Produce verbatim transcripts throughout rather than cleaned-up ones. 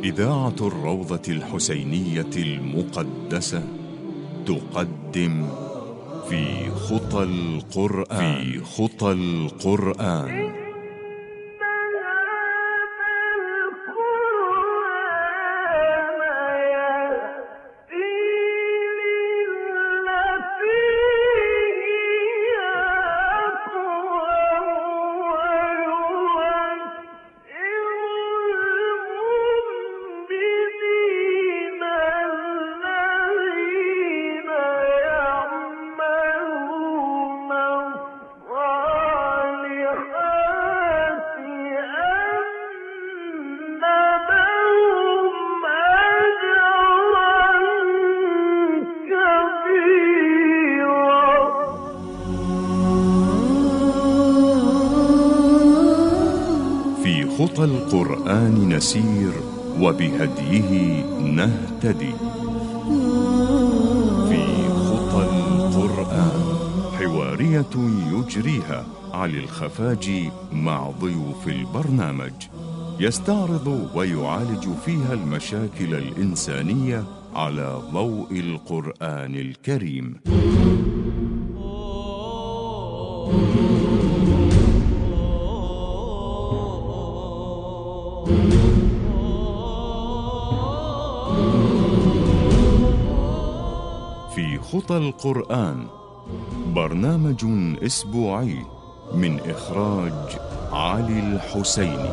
إذاعة الروضة الحسينية المقدسة تقدم في خطى القرآن في خطى القرآن خطى القرآن نسير وبهديه نهتدي. في خطى القرآن حوارية يجريها علي الخفاجي مع ضيوف البرنامج، يستعرض ويعالج فيها المشاكل الإنسانية على ضوء القرآن الكريم. في خطى القرآن برنامج أسبوعي من إخراج علي الحسيني.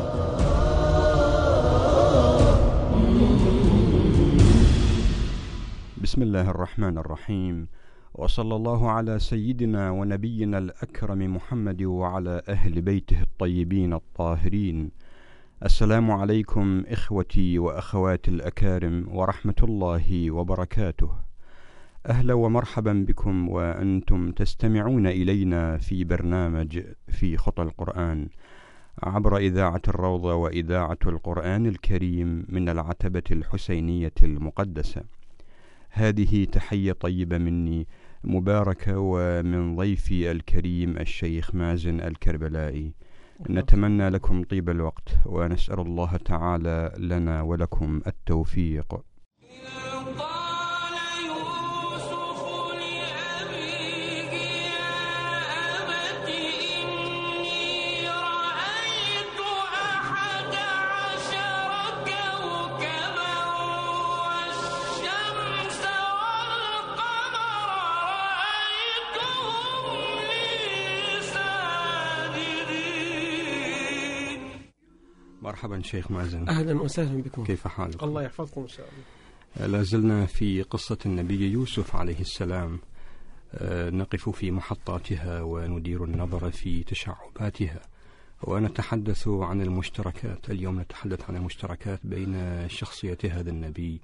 بسم الله الرحمن الرحيم، وصلى الله على سيدنا ونبينا الأكرم محمد وعلى أهل بيته الطيبين الطاهرين. السلام عليكم إخوتي وأخواتي الأكارم ورحمة الله وبركاته. أهلا ومرحبا بكم وأنتم تستمعون إلينا في برنامج في خطى القرآن عبر إذاعة الروضة وإذاعة القرآن الكريم من العتبة الحسينية المقدسة. هذه تحية طيبة مني مباركة ومن ضيفي الكريم الشيخ مازن الكربلائي. نتمنى لكم طيب الوقت ونسأل الله تعالى لنا ولكم التوفيق. مرحبا شيخ مازن. أهلا وسهلا بكم. كيف حالك؟ الله يحفظكم إن شاء الله. لازلنا في قصة النبي يوسف عليه السلام، نقف في محطاتها وندير النظر في تشعباتها ونتحدث عن المشتركات. اليوم نتحدث عن المشتركات بين شخصية هذا النبي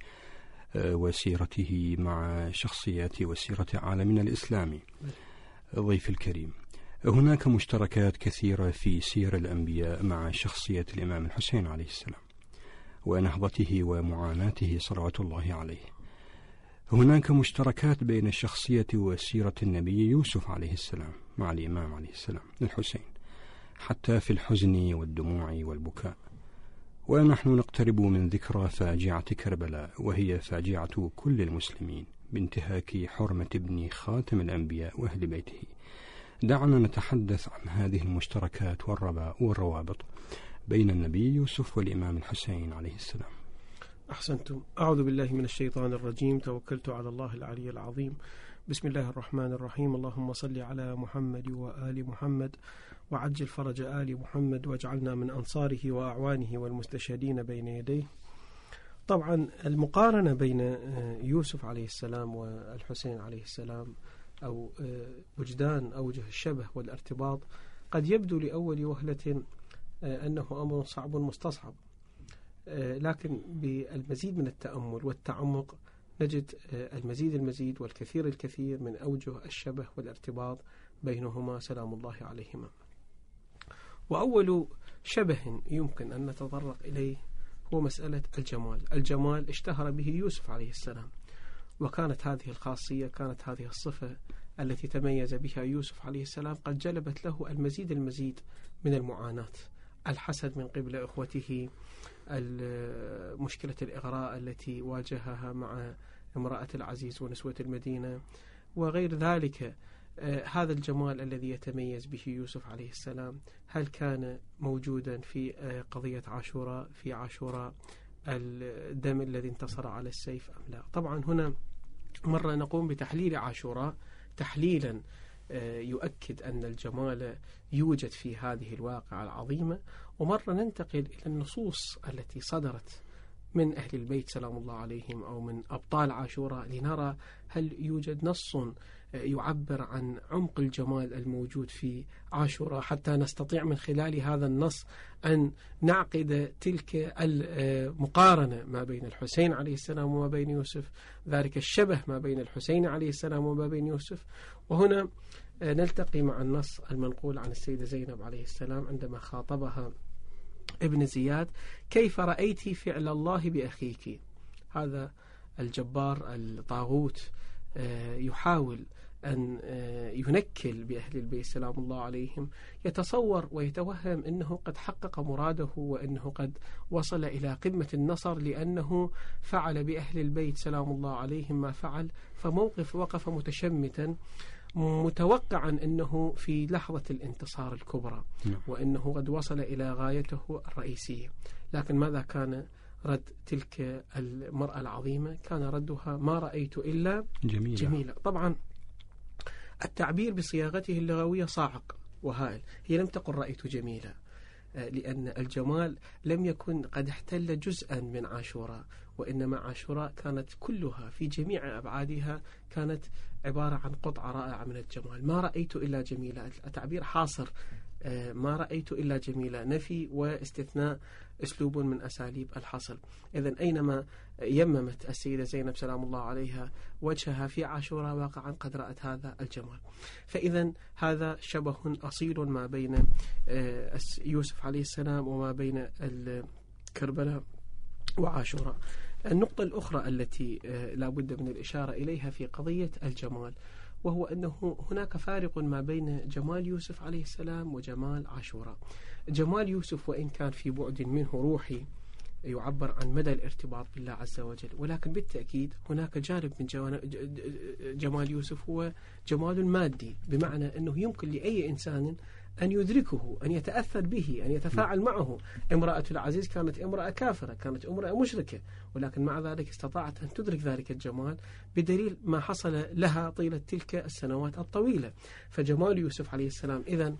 وسيرته مع شخصيات وسيرة عالمنا الإسلامي. ضيف الكريم، هناك مشتركات كثيرة في سير الأنبياء مع شخصية الإمام الحسين عليه السلام ونهضته ومعاناته صلوات الله عليه. هناك مشتركات بين شخصية وسيرة النبي يوسف عليه السلام مع الإمام عليه السلام الحسين، حتى في الحزن والدموع والبكاء. ونحن نقترب من ذكرى فاجعة كربلاء، وهي فاجعة كل المسلمين بانتهاك حرمة ابن خاتم الأنبياء وأهل بيته. دعنا نتحدث عن هذه المشتركات والروابط بين النبي يوسف والإمام الحسين عليه السلام. أحسنتم. أعوذ بالله من الشيطان الرجيم، توكلت على الله العلي العظيم. بسم الله الرحمن الرحيم. اللهم صل على محمد وآل محمد وعجل فرج آل محمد واجعلنا من أنصاره وأعوانه والمستشهدين بين يديه. طبعا المقارنة بين يوسف عليه السلام والحسين عليه السلام أو وجدان أوجه الشبه والارتباط قد يبدو لأول وهلة أنه أمر صعب مستصعب، لكن بالمزيد من التأمل والتعمق نجد المزيد المزيد والكثير الكثير من أوجه الشبه والارتباط بينهما سلام الله عليهما. وأول شبه يمكن أن نتطرق إليه هو مسألة الجمال. الجمال اشتهر به يوسف عليه السلام، وكانت هذه الخاصية كانت هذه الصفة التي تميز بها يوسف عليه السلام قد جلبت له المزيد المزيد من المعاناة، الحسد من قبل إخوته، مشكلة الإغراء التي واجهها مع امرأة العزيز ونسوة المدينة وغير ذلك. هذا الجمال الذي يتميز به يوسف عليه السلام هل كان موجودا في قضية عاشوراء، في عاشوراء الدم الذي انتصر على السيف أم لا؟ طبعا هنا مرة نقوم بتحليل عاشوراء تحليلا يؤكد أن الجمال يوجد في هذه الواقعة العظيمة، ومرة ننتقل إلى النصوص التي صدرت من أهل البيت سلام الله عليهم أو من أبطال عاشوراء لنرى هل يوجد نص يعبر عن عمق الجمال الموجود في عاشوراء حتى نستطيع من خلال هذا النص أن نعقد تلك المقارنة ما بين الحسين عليه السلام وما بين يوسف، ذلك الشبه ما بين الحسين عليه السلام وما بين يوسف. وهنا نلتقي مع النص المنقول عن السيدة زينب عليه السلام عندما خاطبها ابن زياد: كيف رأيت فعل الله بأخيك؟ هذا الجبار الطاغوت يحاول أن ينكل بأهل البيت سلام الله عليهم، يتصور ويتوهم أنه قد حقق مراده وأنه قد وصل إلى قمة النصر لأنه فعل بأهل البيت سلام الله عليهم ما فعل، فموقف وقف متشمتا متوقعا أنه في لحظة الانتصار الكبرى وأنه قد وصل إلى غايته الرئيسية. لكن ماذا كان رد تلك المرأة العظيمة؟ كان ردها: ما رأيت إلا جميلة, جميلة. طبعا التعبير بصياغته اللغوية صاعق وهائل، هي لم تقل رأيت جميلة، لأن الجمال لم يكن قد احتل جزءا من عاشوراء، وإنما عاشوراء كانت كلها في جميع أبعادها كانت عبارة عن قطعة رائعة من الجمال. ما رأيت إلا جميلة، التعبير حاصر، ما رأيت إلا جميلة، نفي واستثناء أسلوب من أساليب الحصر. إذن أينما يممت السيدة زينب سلام الله عليها وجهها في عاشوراء واقعا قد رأت هذا الجمال. فإذا هذا شبه أصيل ما بين يوسف عليه السلام وما بين كربلاء وعاشوراء. النقطة الأخرى التي لا بد من الإشارة إليها في قضية الجمال، وهو أنه هناك فارق ما بين جمال يوسف عليه السلام وجمال عاشوراء. جمال يوسف وإن كان في بعد منه روحي يعبر عن مدى الارتباط بالله عز وجل، ولكن بالتأكيد هناك جانب من جمال يوسف هو جمال مادي، بمعنى أنه يمكن لأي إنسان أن يدركه، أن يتأثر به، أن يتفاعل معه. امرأة العزيز كانت امرأة كافرة، كانت امرأة مشركة، ولكن مع ذلك استطاعت أن تدرك ذلك الجمال بدليل ما حصل لها طيلة تلك السنوات الطويلة. فجمال يوسف عليه السلام إذن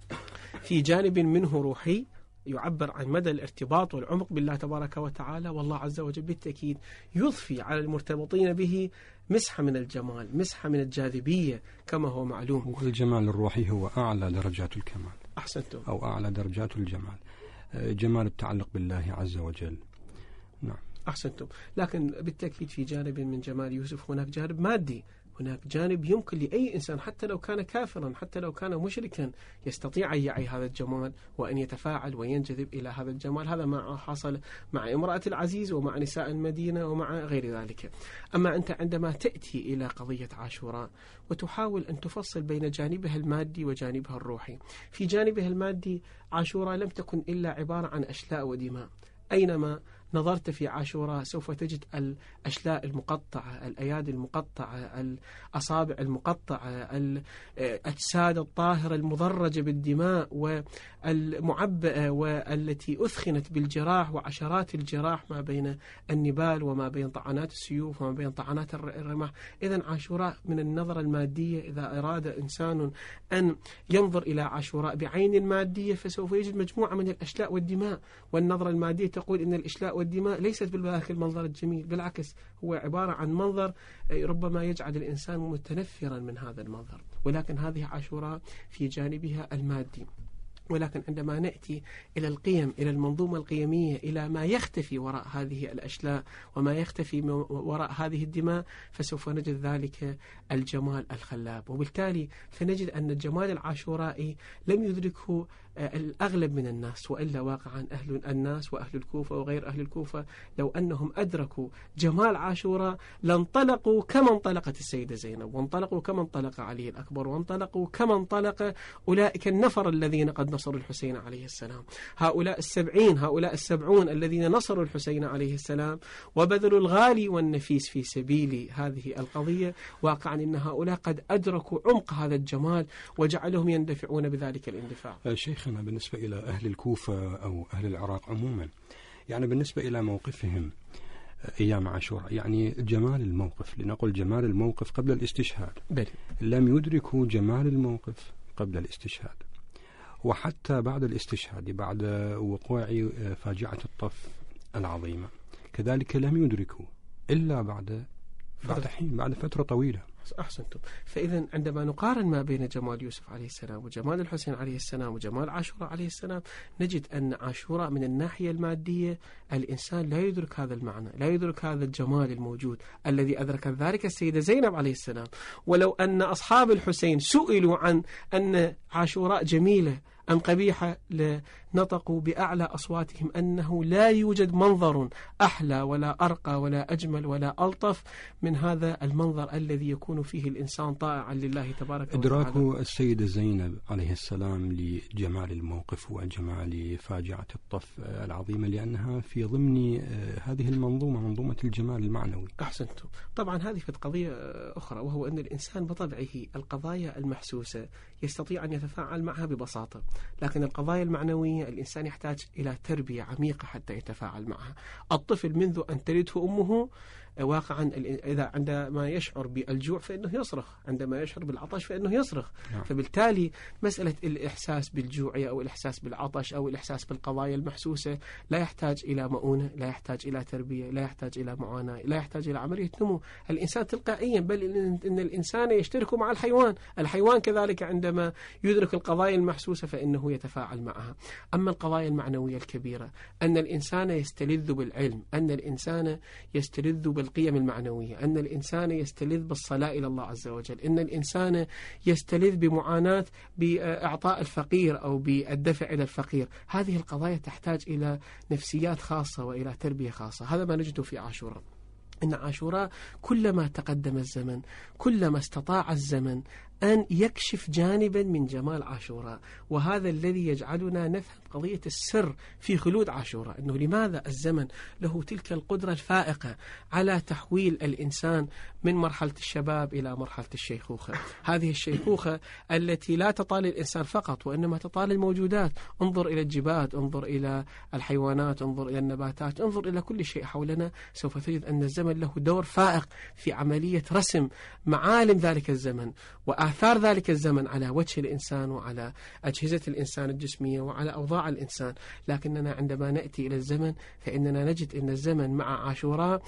في جانب منه روحي يعبر عن مدى الارتباط والعمق بالله تبارك وتعالى، والله عز وجل بالتأكيد يضفي على المرتبطين به مسحة من الجمال، مسحة من الجاذبية كما هو معلوم. والجمال الروحي هو أعلى درجات الكمال. أحسنتم. أو أعلى درجات الجمال، جمال التعلق بالله عز وجل. نعم أحسنتم. لكن بالتأكيد في جانب من جمال يوسف هناك جانب مادي، هناك جانب يمكن لأي إنسان حتى لو كان كافرا، حتى لو كان مشركا، يستطيع أن يعي هذا الجمال وأن يتفاعل وينجذب إلى هذا الجمال. هذا ما حصل مع امرأة العزيز ومع نساء المدينة ومع غير ذلك. أما أنت عندما تأتي إلى قضية عاشوراء وتحاول أن تفصل بين جانبها المادي وجانبها الروحي، في جانبها المادي عاشوراء لم تكن إلا عبارة عن أشلاء ودماء. أينما نظرت في عاشوراء سوف تجد الأشلاء المقطعة، الأيادي المقطعة، الأصابع المقطعة، الأجساد الطاهرة المضرجة بالدماء والمعبئة والتي أثخنت بالجراح وعشرات الجراح ما بين النبال وما بين طعنات السيوف وما بين طعنات الرمح. إذن عاشوراء من النظرة المادية، إذا أراد إنسان أن ينظر إلى عاشوراء بعين مادية فسوف يجد مجموعة من الأشلاء والدماء، والنظرة المادية تقول إن الأشلاء والدماء ليست بالذاك المنظر الجميل، بالعكس هو عبارة عن منظر ربما يجعل الإنسان متنفرا من هذا المنظر. ولكن هذه عاشوراء في جانبها المادي. ولكن عندما نأتي إلى القيم، إلى المنظومة القيمية، إلى ما يختفي وراء هذه الأشلاء وما يختفي وراء هذه الدماء، فسوف نجد ذلك الجمال الخلاب. وبالتالي فنجد أن الجمال العاشورائي لم يدركه الأغلب من الناس، وإلا واقعا أهل الناس وأهل الكوفة وغير أهل الكوفة لو أنهم أدركوا جمال عاشوراء لانطلقوا كما انطلقت السيدة زينب، وانطلقوا كما انطلق علي الأكبر، وانطلقوا كما انطلق أولئك النفر الذين قد نصروا الحسين عليه السلام، هؤلاء السبعين هؤلاء السبعون الذين نصروا الحسين عليه السلام وبذلوا الغالي والنفيس في سبيل هذه القضية، واقعا إن هؤلاء قد أدركوا عمق هذا الجمال وجعلهم يندفعون بذلك الاندفاع. شيخنا، بالنسبة إلى أهل الكوفة أو أهل العراق عموما، يعني بالنسبة إلى موقفهم أيام عاشوراء، يعني جمال الموقف، لنقل جمال الموقف قبل الاستشهاد، بل. لم يدركوا جمال الموقف قبل الاستشهاد، وحتى بعد الاستشهاد بعد وقوع فاجعة الطف العظيمة كذلك لم يدركوا إلا بعد بعد حين بعد فترة طويلة. أحسنتم. فإذا عندما نقارن ما بين جمال يوسف عليه السلام وجمال الحسين عليه السلام وجمال عاشوراء عليه السلام، نجد أن عاشوراء من الناحية المادية الإنسان لا يدرك هذا المعنى، لا يدرك هذا الجمال الموجود الذي أدرك ذلك السيدة زينب عليه السلام. ولو أن أصحاب الحسين سئلوا عن أن عاشوراء جميلة أم قبيحة لنطقوا بأعلى أصواتهم أنه لا يوجد منظر أحلى ولا أرقى ولا أجمل ولا ألطف من هذا المنظر الذي يكون فيه الإنسان طائعا لله تبارك وتعالى. إدراك السيدة زينب عليه السلام لجمال الموقف وجمال فاجعة الطف العظيمة، لأنها في ضمن هذه المنظومة، منظومة الجمال المعنوي. أحسنتم. طبعا هذه في قضية أخرى، وهو أن الإنسان بطبعه القضايا المحسوسة يستطيع أن يتفاعل معها ببساطة، لكن القضايا المعنوية الإنسان يحتاج إلى تربية عميقة حتى يتفاعل معها. الطفل منذ أن تلده أمه واقعا إذا عندما يشعر بالجوع فإنه يصرخ، عندما يشعر بالعطش فإنه يصرخ. نعم. فبالتالي مسألة الإحساس بالجوع أو الإحساس بالعطش أو الإحساس بالقضايا المحسوسة لا يحتاج إلى مؤونة، لا يحتاج إلى تربية، لا يحتاج إلى معاناة، لا يحتاج إلى عملية نمو. الإنسان تلقائيا، بل إن الإنسان يشترك مع الحيوان، الحيوان كذلك عندما يدرك القضايا المحسوسة فإنه يتفاعل معها. أما القضايا المعنوية الكبيرة، أن الإنسان يستلذ بالعلم، أن الإنسان يستلذ بال القيم المعنوية، أن الإنسان يستلذ بالصلاة إلى الله عز وجل، أن الإنسان يستلذ بمعاناة بإعطاء الفقير أو بالدفع إلى الفقير. هذه القضايا تحتاج إلى نفسيات خاصة وإلى تربية خاصة. هذا ما نجده في عاشوراء. إن عاشوراء كلما تقدم الزمن كلما استطاع الزمن أن يكشف جانبا من جمال عاشوراء، وهذا الذي يجعلنا نفهم قضية السر في خلود عاشوراء، أنه لماذا الزمن له تلك القدرة الفائقة على تحويل الإنسان من مرحلة الشباب إلى مرحلة الشيخوخة. هذه الشيخوخة التي لا تطال الإنسان فقط وإنما تطال الموجودات. انظر إلى الجبال، انظر إلى الحيوانات، انظر إلى النباتات، انظر إلى كل شيء حولنا، سوف تجد أن الزمن له دور فائق في عملية رسم معالم ذلك الزمن وآثار ذلك الزمن على وجه الإنسان وعلى أجهزة الإنسان الجسمية وعلى أوضاع الإنسان. لكننا عندما نأتي إلى الزمن فإننا نجد أن الزمن مع عاشوراء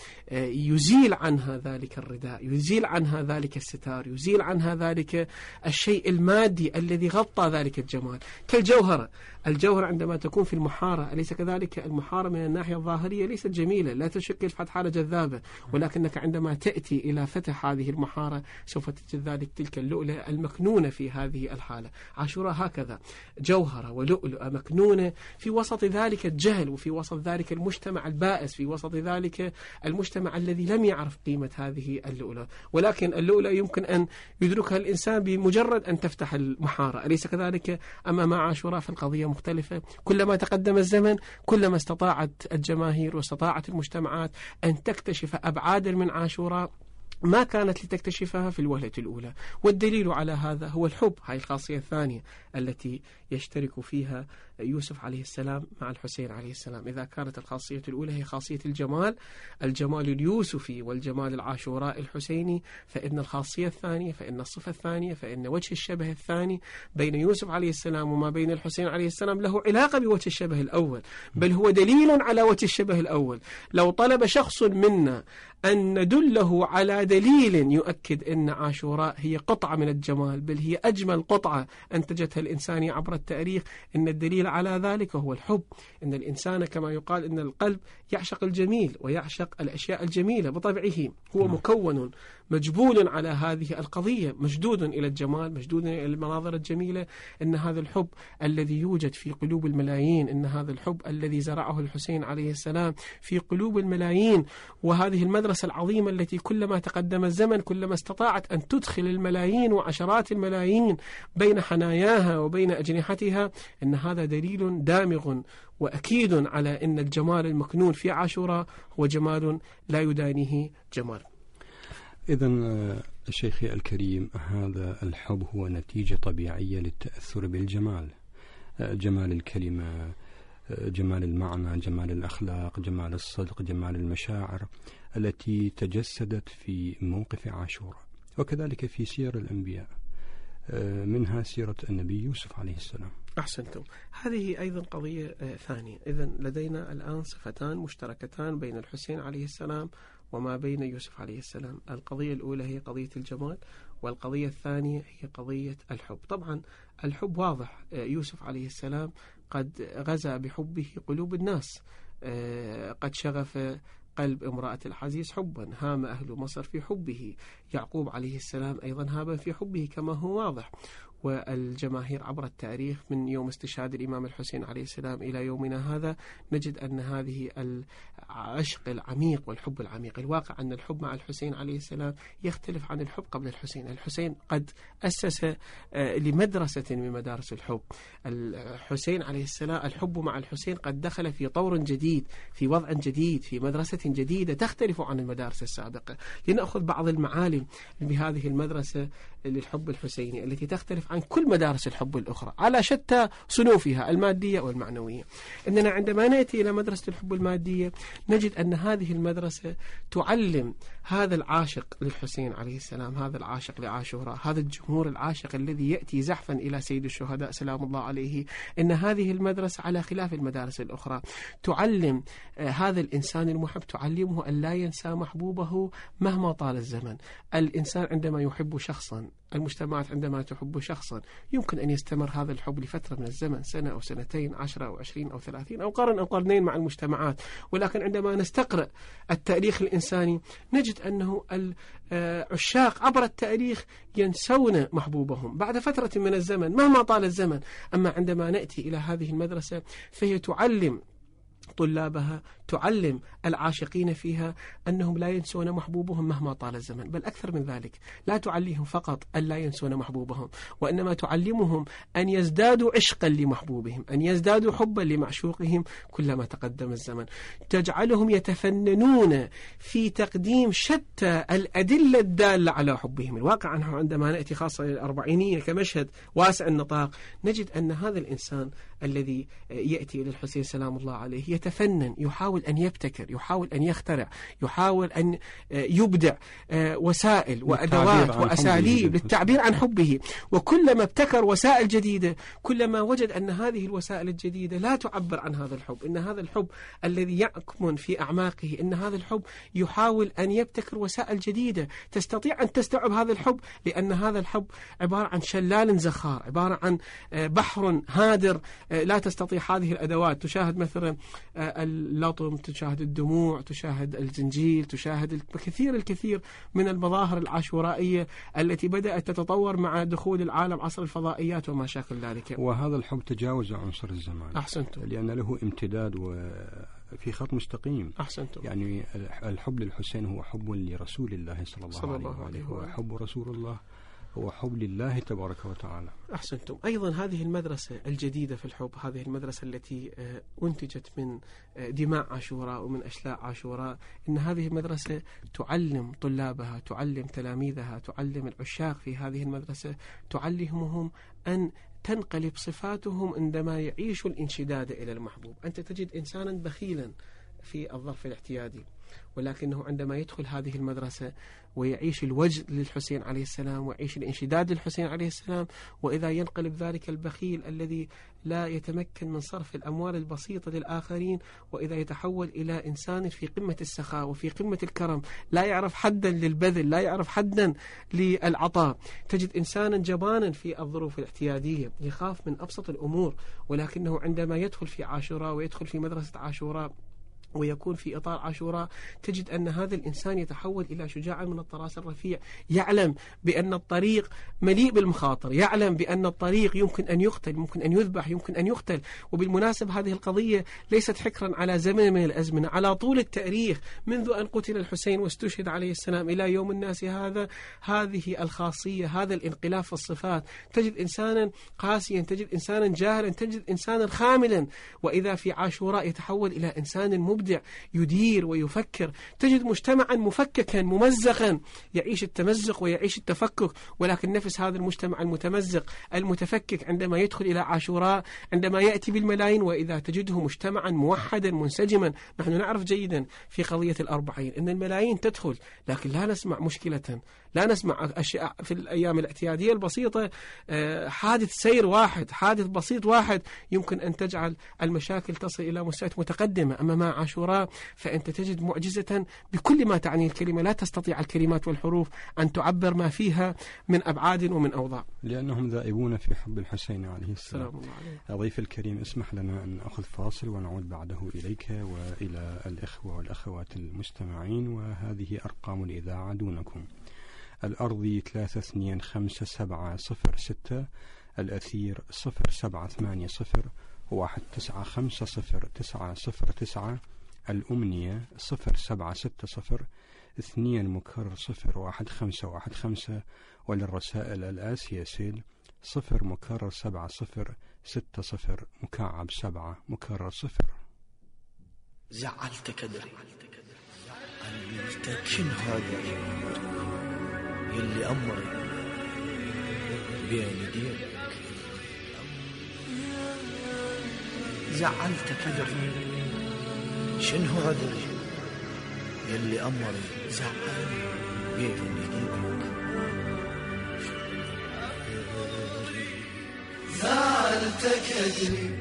يزيل عنها ذلك الرداء، يزيل عنها ذلك الستار، يزيل عنها ذلك الشيء المادي الذي غطى ذلك الجمال. كالجوهرة، الجوهرة عندما تكون في المحارة أليس كذلك؟ المحارة من الناحية الظاهرية ليست جميلة، لا تشكل فتح حالة جذابة، ولكنك عندما تأتي إلى فتح هذه المحارة سوف تجد ذلك تلك اللؤلؤة المكنونة في هذه الحالة. عاشوراء هكذا، جوهرة ولؤلؤة مكنونة في وسط ذلك الجهل وفي وسط ذلك المجتمع البائس، في وسط ذلك المجتمع الذي لم يعرف قيمة هذه اللؤلؤة. ولكن اللؤلؤة يمكن أن يدركها الإنسان بمجرد أن تفتح المحارة، أليس كذلك؟ أما مع عاشوراء في القضية مختلفة. كلما تقدم الزمن كلما استطاعت الجماهير واستطاعت المجتمعات أن تكتشف أبعادا من عاشوراء ما كانت لتكتشفها في الوهلة الأولى. والدليل على هذا هو الحب، هاي الخاصية الثانية التي يشترك فيها يوسف عليه السلام مع الحسين عليه السلام. إذا كانت الخاصية الأولى هي خاصية الجمال، الجمال اليوسفي والجمال العاشوراء الحسيني، فإن الخاصية الثانية، فإن الصفة الثانية، فإن وجه الشبه الثاني بين يوسف عليه السلام وما بين الحسين عليه السلام له علاقة بوجه الشبه الأول، بل هو دليل على وجه الشبه الأول. لو طلب شخص منا أن ندله على دليل يؤكد أن عاشوراء هي قطعة من الجمال، بل هي أجمل قطعة أنتجتها الإنسان عبر التاريخ، إن الدليل على ذلك هو الحب. إن الإنسان كما يقال إن القلب يعشق الجميل ويعشق الأشياء الجميلة بطبعه، هو مكون مجبول على هذه القضية، مشدود إلى الجمال، مشدود إلى المناظر الجميلة. إن هذا الحب الذي يوجد في قلوب الملايين، إن هذا الحب الذي زرعه الحسين عليه السلام في قلوب الملايين، وهذه المدرسة العظيمة التي كلما تقدم الزمن كلما استطاعت أن تدخل الملايين وعشرات الملايين بين حناياها وبين أجنحتها، إن هذا دليل دامغ وأكيد على أن الجمال المكنون في عاشوراء هو جمال لا يدانيه جمال. إذن شيخي الكريم، هذا الحب هو نتيجة طبيعية للتأثر بالجمال، جمال الكلمة، جمال المعنى، جمال الأخلاق، جمال الصدق، جمال المشاعر التي تجسدت في موقف عاشوراء، وكذلك في سير الأنبياء، منها سيرة النبي يوسف عليه السلام. أحسنتم. هذه أيضا قضية ثانية. إذن لدينا الآن صفتان مشتركتان بين الحسين عليه السلام وما بين يوسف عليه السلام. القضية الأولى هي قضية الجمال، والقضية الثانية هي قضية الحب. طبعا الحب واضح، يوسف عليه السلام قد غزا بحبه قلوب الناس، قد شغف قلب امرأة العزيز حبا، هام أهل مصر في حبه. يعقوب عليه السلام أيضا هام في حبه كما هو واضح. والجماهير عبر التاريخ من يوم استشهاد الإمام الحسين عليه السلام إلى يومنا هذا نجد أن هذه العشق العميق والحب العميق. الواقع أن الحب مع الحسين عليه السلام يختلف عن الحب قبل الحسين. الحسين قد أسس لمدرسة من مدارس الحب. الحسين عليه السلام الحب مع الحسين قد دخل في طور جديد، في وضع جديد، في مدرسة جديدة تختلف عن المدارس السابقة. لنأخذ بعض المعالم بهذه المدرسة للحب الحسيني التي تختلف عن كل مدارس الحب الأخرى على شتى صنوفها المادية والمعنوية. إننا عندما نأتي إلى مدرسة الحب المادية نجد أن هذه المدرسة تعلم هذا العاشق للحسين عليه السلام، هذا العاشق لعاشوراء، هذا الجمهور العاشق الذي يأتي زحفا إلى سيد الشهداء سلام الله عليه، إن هذه المدرسة على خلاف المدارس الأخرى تعلم هذا الإنسان المحب، تعلمه أن لا ينسى محبوبه مهما طال الزمن. الإنسان عندما يحب شخصا، المجتمعات عندما تحب شخصا يمكن أن يستمر هذا الحب لفترة من الزمن، سنة أو سنتين، عشرة أو عشرين أو ثلاثين أو قرن أو قرنين مع المجتمعات. ولكن عندما نستقرأ التاريخ الإنساني نجد أنه العشاق عبر التاريخ ينسون محبوبهم بعد فترة من الزمن مهما طال الزمن. أما عندما نأتي إلى هذه المدرسة فهي تعلم طلابها، تعلم العاشقين فيها أنهم لا ينسون محبوبهم مهما طال الزمن، بل أكثر من ذلك، لا تعليهم فقط أن لا ينسون محبوبهم، وإنما تعلمهم أن يزدادوا عشقا لمحبوبهم، أن يزدادوا حبا لمعشوقهم كلما تقدم الزمن. تجعلهم يتفننون في تقديم شتى الأدلة الدالة على حبهم. الواقع أنه عندما نأتي خاصة للأربعينية كمشهد واسع النطاق نجد أن هذا الإنسان الذي يأتي إلى الحسين سلام الله عليه يتفنن، يحاول أن يبتكر، يحاول أن يخترع، يحاول أن يبدع وسائل وأدوات وأساليب للتعبير عن حبه. وكلما ابتكر وسائل جديدة كلما وجد أن هذه الوسائل الجديدة لا تعبر عن هذا الحب، إن هذا الحب الذي يكمن في أعماقه، إن هذا الحب يحاول أن يبتكر وسائل جديدة تستطيع أن تستوعب هذا الحب، لأن هذا الحب عبارة عن شلال زخار، عبارة عن بحر هادر لا تستطيع هذه الأدوات. تشاهد مثلا اللطم، تشاهد الدموع، تشاهد الزنجيل، تشاهد الكثير الكثير من المظاهر العاشورائية التي بدأت تتطور مع دخول العالم عصر الفضائيات وما شاكل ذلك. وهذا الحب تجاوز عنصر الزمان. أحسنتم. لأن له امتداد وفي خط مستقيم. أحسنتم. يعني الحب للحسين هو حب لرسول الله صلى الله, صلى الله عليه وسلم، وحب رسول الله هو حب لله تبارك وتعالى. أحسنتم. أيضا هذه المدرسة الجديدة في الحب، هذه المدرسة التي أنتجت من دماء عاشوراء ومن أشلاء عاشوراء، إن هذه المدرسة تعلم طلابها، تعلم تلاميذها، تعلم العشاق في هذه المدرسة، تعلمهم أن تنقلب صفاتهم عندما يعيشوا الانشداد إلى المحبوب. أنت تجد إنسانا بخيلا في الظرف الاعتيادي، ولكنه عندما يدخل هذه المدرسة ويعيش الوجد للحسين عليه السلام ويعيش الانشداد للحسين عليه السلام، وإذا ينقلب ذلك البخيل الذي لا يتمكن من صرف الأموال البسيطة للآخرين، وإذا يتحول إلى إنسان في قمة السخاء وفي قمة الكرم، لا يعرف حدا للبذل، لا يعرف حدا للعطاء. تجد إنسانا جبانا في الظروف الاعتيادية يخاف من أبسط الأمور، ولكنه عندما يدخل في عاشوراء ويدخل في مدرسة عاشوراء ويكون في إطار عاشوراء، تجد أن هذا الإنسان يتحول إلى شجاع من الطراز الرفيع، يعلم بأن الطريق مليء بالمخاطر، يعلم بأن الطريق يمكن أن يقتل، يمكن أن يذبح، يمكن أن يقتل. وبالمناسبة هذه القضية ليست حكرا على زمن من الأزمنة، على طول التاريخ منذ أن قتل الحسين واستشهد عليه السلام إلى يوم الناس هذا، هذه الخاصية، هذا الانقلاب في الصفات. تجد إنسانا قاسيا، تجد إنسانا جاهلا، تجد إنسانا خاملا، وإذا في عاشوراء يتحول إلى إنسان مبدع يدير ويفكر. تجد مجتمعا مفككا ممزقا يعيش التمزق ويعيش التفكك، ولكن نفس هذا المجتمع المتمزق المتفكك عندما يدخل إلى عاشوراء، عندما يأتي بالملايين، وإذا تجده مجتمعا موحدا منسجما. نحن نعرف جيدا في قضية الأربعين أن الملايين تدخل، لكن لا نسمع مشكلة، لا نسمع أشياء في الأيام الاعتيادية البسيطة، حادث سير واحد، حادث بسيط واحد يمكن أن تجعل المشاكل تصل إلى مستويات متقدمة. أما مع عاشوراء فأنت تجد معجزة بكل ما تعني الكلمة، لا تستطيع الكلمات والحروف أن تعبر ما فيها من أبعاد ومن أوضاع، لأنهم ذائبون في حب الحسين عليه السلام. الله عليه. ضيف الكريم، اسمح لنا أن نأخذ فاصل ونعود بعده إليك وإلى الإخوة والأخوات المستمعين. وهذه أرقام الإذاعة دونكم: الأرضي ثلاثة اثنين خمسة سبعة صفر ستة، الأثير صفر سبعة ثمانية صفر واحد تسعة خمسة صفر تسعة صفر تسعة، الأمنية صفر سبعة ستة صفر اثنين مكرر صفر واحد خمسة واحد خمسة، وللرسائل الآسياسيل صفر مكرر سبعة صفر ستة صفر مكعب سبعة مكرر صفر. زعلتك أدري، قلتك شنو هذا يلي أمري بين يديك، زعلتك أدري شنو هذا يلي أمري زعلني بين يديك، زعلتك أدري،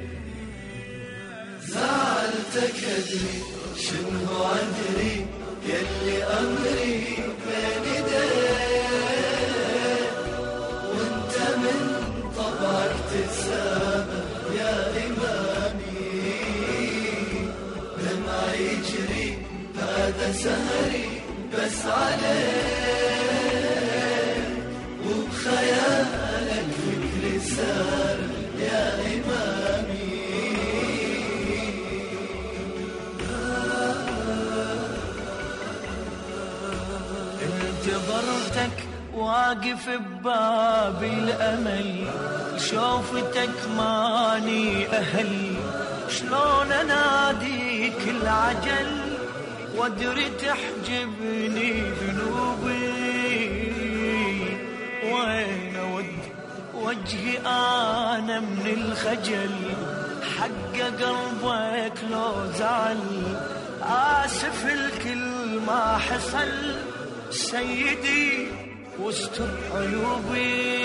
زعلتك أدري شنو أدري يلي أمري بين يديك، وانت من طبعك تتسامى يا إمامي، لما يجري هذا سهري بس عليك، وبخيالك فكري سار يا إمامي. انتظرتك واقف بباب الأمل، شوفتك ماني أهل، شلون أناديك العجل وادري تحجبني ذنوبي، وين أود وجهي أنا من الخجل، حق قلبك لو زعل، آسف الكل ما حصل سيدي واستر عيوبي،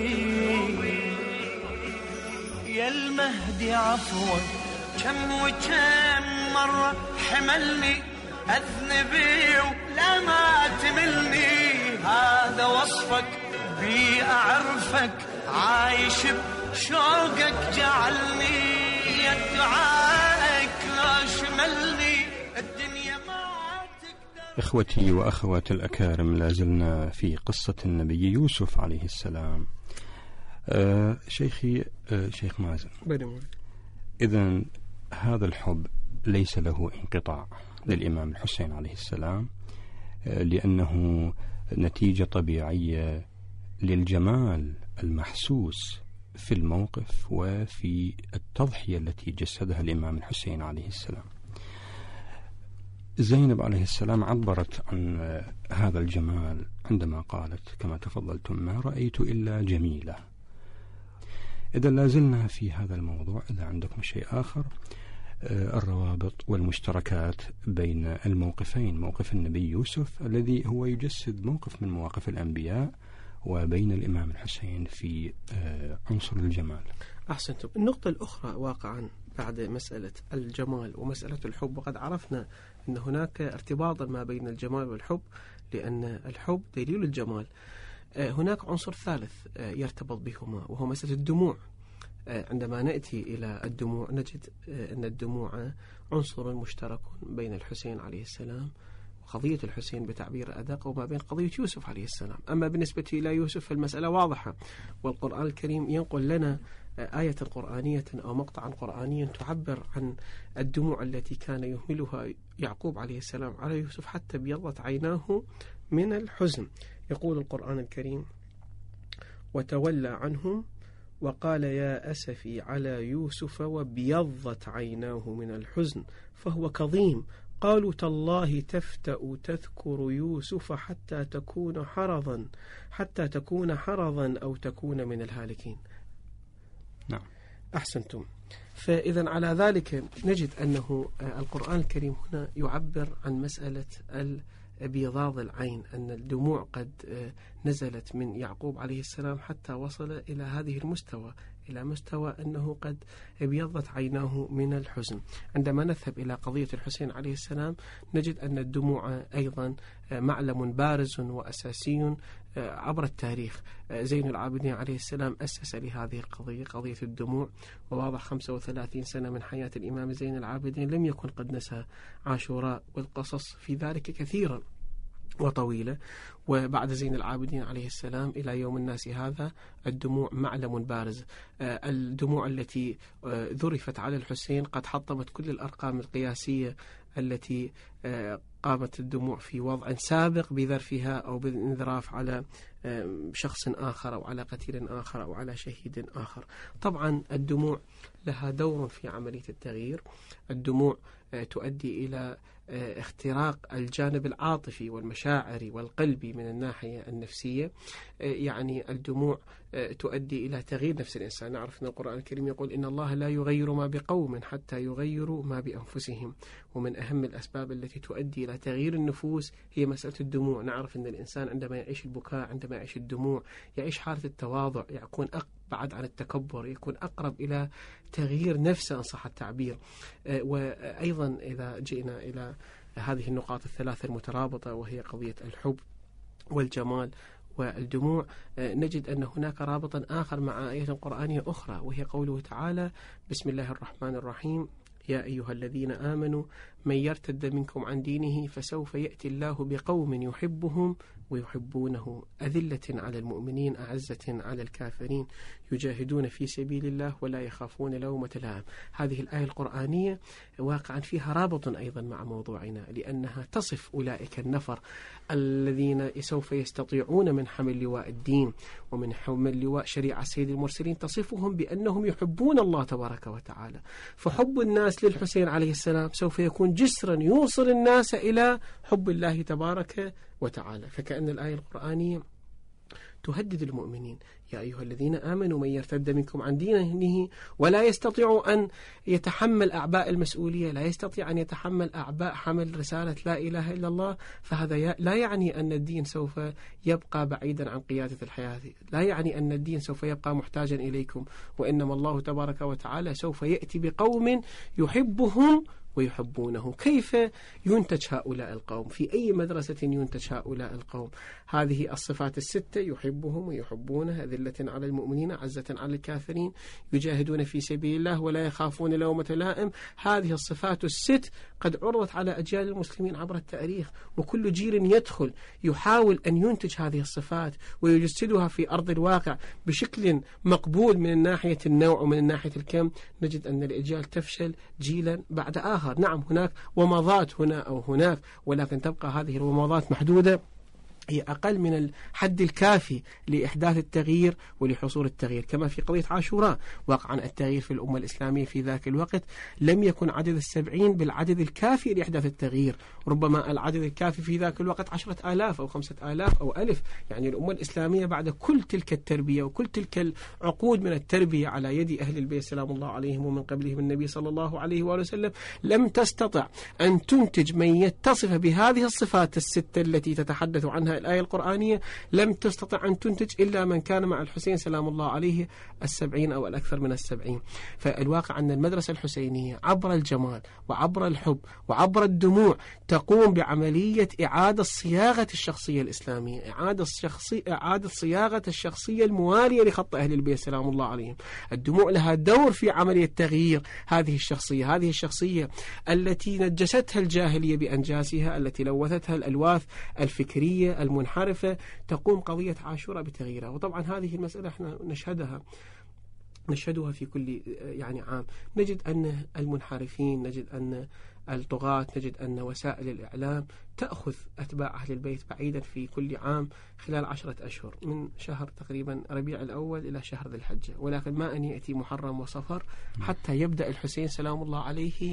يا المهدي عفوا كم وكم مرة حملني أذنبي ولا ما تملني، هذا وصفك بي أعرفك عايش بشوقك جعلني، يا دعائك لا شملني الدنيا ما تقدر. إخوتي وأخواتي الأكارم، لازلنا في قصة النبي يوسف عليه السلام. آه شيخي آه شيخ مازن، إذن هذا الحب ليس له انقطاع للإمام الحسين عليه السلام، آه لأنه نتيجة طبيعية للجمال المحسوس في الموقف وفي التضحية التي جسدها الإمام الحسين عليه السلام. زينب عليه السلام عبرت عن هذا الجمال عندما قالت كما تفضلتم: ما رأيت إلا جميلة. إذا لازلنا في هذا الموضوع، إذا عندكم شيء آخر، الروابط والمشتركات بين الموقفين، موقف النبي يوسف الذي هو يجسد موقف من مواقف الأنبياء، وبين الإمام الحسين في عنصر الجمال. أحسنتم. النقطة الأخرى واقعا بعد مسألة الجمال ومسألة الحب، وقد عرفنا أن هناك ارتباطا ما بين الجمال والحب، لأن الحب دليل الجمال. هناك عنصر ثالث يرتبط بهما، وهو مسألة الدموع. عندما نأتي إلى الدموع نجد أن الدموع عنصر مشترك بين الحسين عليه السلام وقضية الحسين بتعبير أدق وما بين قضية يوسف عليه السلام. أما بالنسبة إلى يوسف فالمسألة واضحة، والقرآن الكريم ينقل لنا آية قرآنية أو مقطعا قرآنيا تعبر عن الدموع التي كان يهملها يعقوب عليه السلام على يوسف حتى ابيضت عيناه من الحزن. يقول القرآن الكريم: وتولى عنهم وقال يا أسفي على يوسف وابيضت عيناه من الحزن فهو كظيم قالوا تالله تفتأ تذكر يوسف حتى تكون حرضا حتى تكون حرضا أو تكون من الهالكين. نعم، أحسنتم. فإذا على ذلك نجد أنه القرآن الكريم هنا يعبر عن مسألة بيضاض العين، أن الدموع قد نزلت من يعقوب عليه السلام حتى وصل إلى هذه المستوى، إلى مستوى أنه قد ابيضت عيناه من الحزن. عندما نذهب إلى قضية الحسين عليه السلام نجد أن الدموع أيضا معلم بارز وأساسي عبر التاريخ. زين العابدين عليه السلام أسس لهذه القضية، قضية الدموع، وواضح خمسة وثلاثين سنة من حياة الإمام زين العابدين لم يكن قد نسى عاشوراء، والقصص في ذلك كثيرا وطويلة. وبعد زين العابدين عليه السلام إلى يوم الناس هذا الدموع معلم بارز. الدموع التي ذرفت على الحسين قد حطمت كل الأرقام القياسية التي قامت الدموع في وضع سابق بذرفها أو بالانذراف على شخص آخر أو على قتيل آخر أو على شهيد آخر. طبعا الدموع لها دور في عملية التغيير. الدموع تؤدي إلى اختراق الجانب العاطفي والمشاعري والقلبي من الناحية النفسية. يعني الدموع تؤدي إلى تغيير نفس الإنسان. نعرف أن القرآن الكريم يقول إن الله لا يغير ما بقوم حتى يغيروا ما بأنفسهم، ومن أهم الأسباب التي تؤدي إلى تغيير النفوس هي مسألة الدموع. نعرف أن الإنسان عندما يعيش البكاء، عندما يعيش الدموع، يعيش حالة التواضع، يكون أبعد عن التكبر، يكون أقرب إلى تغيير نفسه إن صح التعبير. وأيضا إذا جئنا إلى هذه النقاط الثلاثة المترابطة وهي قضية الحب والجمال والدموع، نجد أن هناك رابطا آخر مع آية قرآنية أخرى وهي قوله تعالى: بسم الله الرحمن الرحيم، يا أيها الذين آمنوا من يرتد منكم عن دينه فسوف يأتي الله بقوم يحبهم ويحبونه أذلة على المؤمنين أعزة على الكافرين يجاهدون في سبيل الله ولا يخافون لومة لائم. هذه الآية القرآنية واقعا فيها رابط أيضا مع موضوعنا، لأنها تصف أولئك النفر الذين سوف يستطيعون من حمل لواء الدين ومن حمل لواء شريعة سيد المرسلين، تصفهم بأنهم يحبون الله تبارك وتعالى. فحب الناس للحسين عليه السلام سوف يكون جسرا يوصل الناس إلى حب الله تبارك وتعالى. فكأن الآية القرآنية تهدد المؤمنين: يا أيها الذين آمنوا من يرتد منكم عن دينه ولا يستطيع أن يتحمل أعباء المسؤولية، لا يستطيع أن يتحمل أعباء حمل رسالة لا إله إلا الله، فهذا لا يعني أن الدين سوف يبقى بعيدا عن قيادة الحياة، لا يعني أن الدين سوف يبقى محتاجا إليكم، وإنما الله تبارك وتعالى سوف يأتي بقوم يحبهم ويحبونه. كيف ينتج هؤلاء القوم؟ في أي مدرسة ينتج هؤلاء القوم؟ هذه الصفات الستة: يحبهم ويحبونه، أذلة على المؤمنين عزة على الكافرين، يجاهدون في سبيل الله ولا يخافون لومة لائم. هذه الصفات الست قد عرضت على أجيال المسلمين عبر التاريخ، وكل جيل يدخل يحاول أن ينتج هذه الصفات ويجسدها في أرض الواقع بشكل مقبول من ناحية النوع ومن ناحية الكم. نجد أن الأجيال تفشل جيلا بعد آخر. نعم هناك ومضات هنا أو هناك، ولكن تبقى هذه الومضات محدودة، هي أقل من الحد الكافي لإحداث التغيير ولحصول التغيير. كما في قضية عاشوراء، واقعا التغيير في الأمة الإسلامية في ذاك الوقت لم يكن عدد السبعين بالعدد الكافي لإحداث التغيير، ربما العدد الكافي في ذاك الوقت عشرة آلاف أو خمسة آلاف أو ألف. يعني الأمة الإسلامية بعد كل تلك التربية وكل تلك العقود من التربية على يد أهل البيت سلام الله عليهم ومن قبلهم النبي صلى الله عليه وآله وسلم لم تستطع أن تنتج من يتصف بهذه الصفات الستة التي تتحدث عنها عنها الآية القرآنية: لم تستطع أن تنتج إلا من كان مع الحسين سلام الله عليه السبعين أو الأكثر من السبعين. فالواقع أن المدرسة الحسينية عبر الجمال وعبر الحب وعبر الدموع تقوم بعملية إعادة صياغة الشخصية الإسلامية، إعادة الشخصية إعادة صياغة الشخصية الموالية لخط أهل البيت سلام الله عليهم. الدموع لها دور في عملية تغيير هذه الشخصية، هذه الشخصية التي نجستها الجاهلية بأنجاسها، التي لوثتها الألواث الفكرية المنحرفة، تقوم قضية عاشوراء بتغييرها. وطبعا هذه المسألة احنا نشهدها نشهدها في كل يعني عام. نجد أن المنحرفين، نجد أن الطغاة، نجد أن وسائل الإعلام تأخذ أتباع أهل البيت بعيدا في كل عام خلال عشرة أشهر، من شهر تقريبا ربيع الأول إلى شهر ذي الحجة، ولكن ما أن يأتي محرم وصفر حتى يبدأ الحسين سلام الله عليه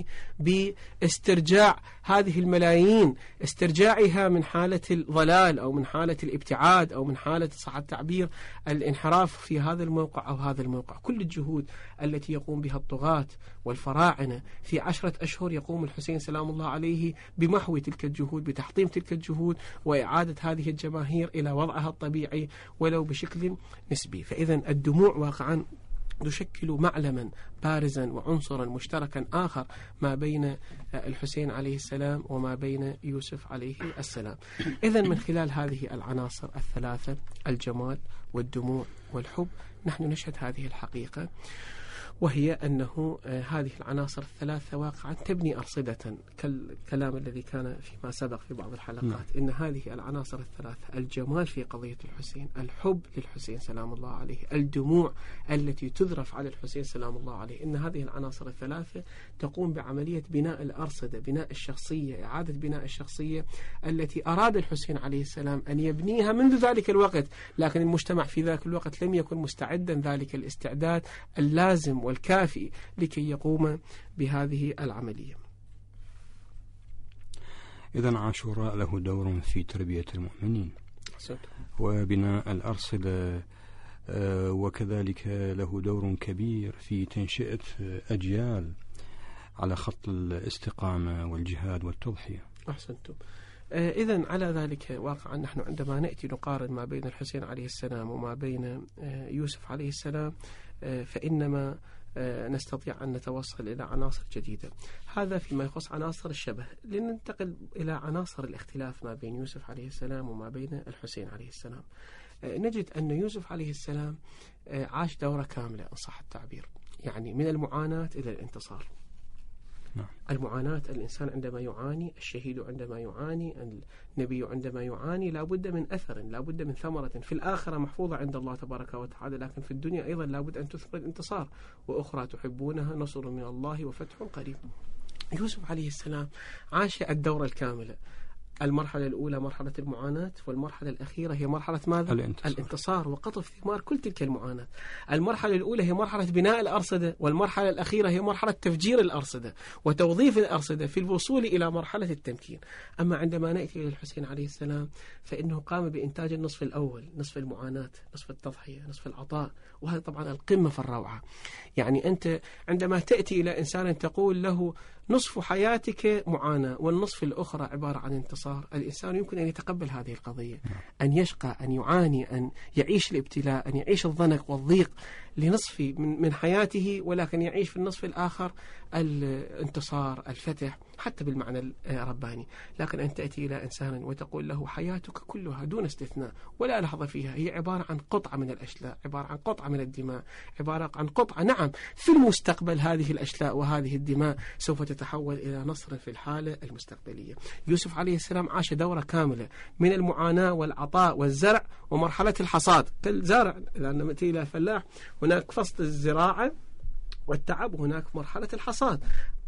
باسترجاع هذه الملايين، استرجاعها من حالة الضلال أو من حالة الابتعاد أو من حالة صح التعبير الانحراف في هذا الموقع أو هذا الموقع. كل الجهود التي يقوم بها الطغاة والفراعنة في عشرة أشهر يقوم الحسين سلام الله عليه بمحو تلك الجهود، بتحطيم تلك الجهود، وإعادة هذه الجماهير إلى وضعها الطبيعي ولو بشكل نسبي. فإذا الدموع واقعا تشكل معلما بارزا وعنصرا مشتركا آخر ما بين الحسين عليه السلام وما بين يوسف عليه السلام. إذا من خلال هذه العناصر الثلاثة، الجمال والدموع والحب، نحن نشهد هذه الحقيقة، وهي أنه هذه العناصر الثلاثة واقعا تبني أرصدة، كالكلام الذي كان فيما سبق في بعض الحلقات، إن هذه العناصر الثلاثة، الجمال في قضية الحسين، الحب للحسين سلام الله عليه، الدموع التي تذرف على الحسين سلام الله عليه، إن هذه العناصر الثلاثة تقوم بعملية بناء الأرصدة، بناء الشخصية، إعادة بناء الشخصية التي أراد الحسين عليه السلام أن يبنيها منذ ذلك الوقت، لكن المجتمع في ذاك الوقت لم يكن مستعدا ذلك الاستعداد اللازم والكافي لكي يقوم بهذه العملية. إذن عاشوراء له دور في تربية المؤمنين وبناء الأرصدة، وكذلك له دور كبير في تنشئة أجيال على خط الاستقامة والجهاد والتضحية. أحسنتم. إذن على ذلك واقعا نحن عندما نأتي نقارن ما بين الحسين عليه السلام وما بين يوسف عليه السلام، فإنما نستطيع أن نتوصل إلى عناصر جديدة. هذا فيما يخص عناصر الشبه. لننتقل إلى عناصر الاختلاف ما بين يوسف عليه السلام وما بين الحسين عليه السلام. نجد أن يوسف عليه السلام عاش دورة كاملة إن صح التعبير، يعني من المعاناة إلى الانتصار. المعاناة، الإنسان عندما يعاني، الشهيد عندما يعاني، النبي عندما يعاني، لا بد من أثر، لا بد من ثمرة في الآخرة محفوظة عند الله تبارك وتعالى، لكن في الدنيا أيضا لا بد أن تثمر الانتصار. وأخرى تحبونها نصر من الله وفتح قريب. يوسف عليه السلام عاش الدورة الكاملة. المرحلة الأولى مرحلة المعاناة، والمرحلة الأخيرة هي مرحلة ماذا؟ الانتصار, الانتصار وقطف ثمار كل تلك المعاناة. المرحلة الأولى هي مرحلة بناء الأرصدة، والمرحلة الأخيرة هي مرحلة تفجير الأرصدة وتوظيف الأرصدة في الوصول إلى مرحلة التمكين. أما عندما نأتي إلى الحسين عليه السلام فإنه قام بإنتاج النصف الأول، نصف المعاناة، نصف التضحية، نصف العطاء، وهذا طبعا القمة في الروعة. يعني أنت عندما تأتي إلى إنسان تقول له نصف حياتك معاناة والنصف الأخرى عبارة عن انتصار، الإنسان يمكن أن يتقبل هذه القضية، أن يشقى، أن يعاني، أن يعيش الابتلاء، أن يعيش الضنك والضيق لنصف من, من حياته، ولكن يعيش في النصف الآخر الانتصار، الفتح، حتى بالمعنى الرباني. لكن أن تأتي إلى إنسان وتقول له حياتك كلها دون استثناء ولا لحظة فيها هي عبارة عن قطعة من الأشلاء، عبارة عن قطعة من الدماء، عبارة عن قطعة، نعم في المستقبل هذه الأشلاء وهذه الدماء سوف تتحول إلى نصر في الحالة المستقبلية. يوسف عليه السلام عاش دورة كاملة من المعاناة والعطاء والزرع ومرحلة الحصاد كالزارع، لأن تأتي إلى فلاح هناك فصل الزراعة والتعب وهناك مرحلة الحصاد.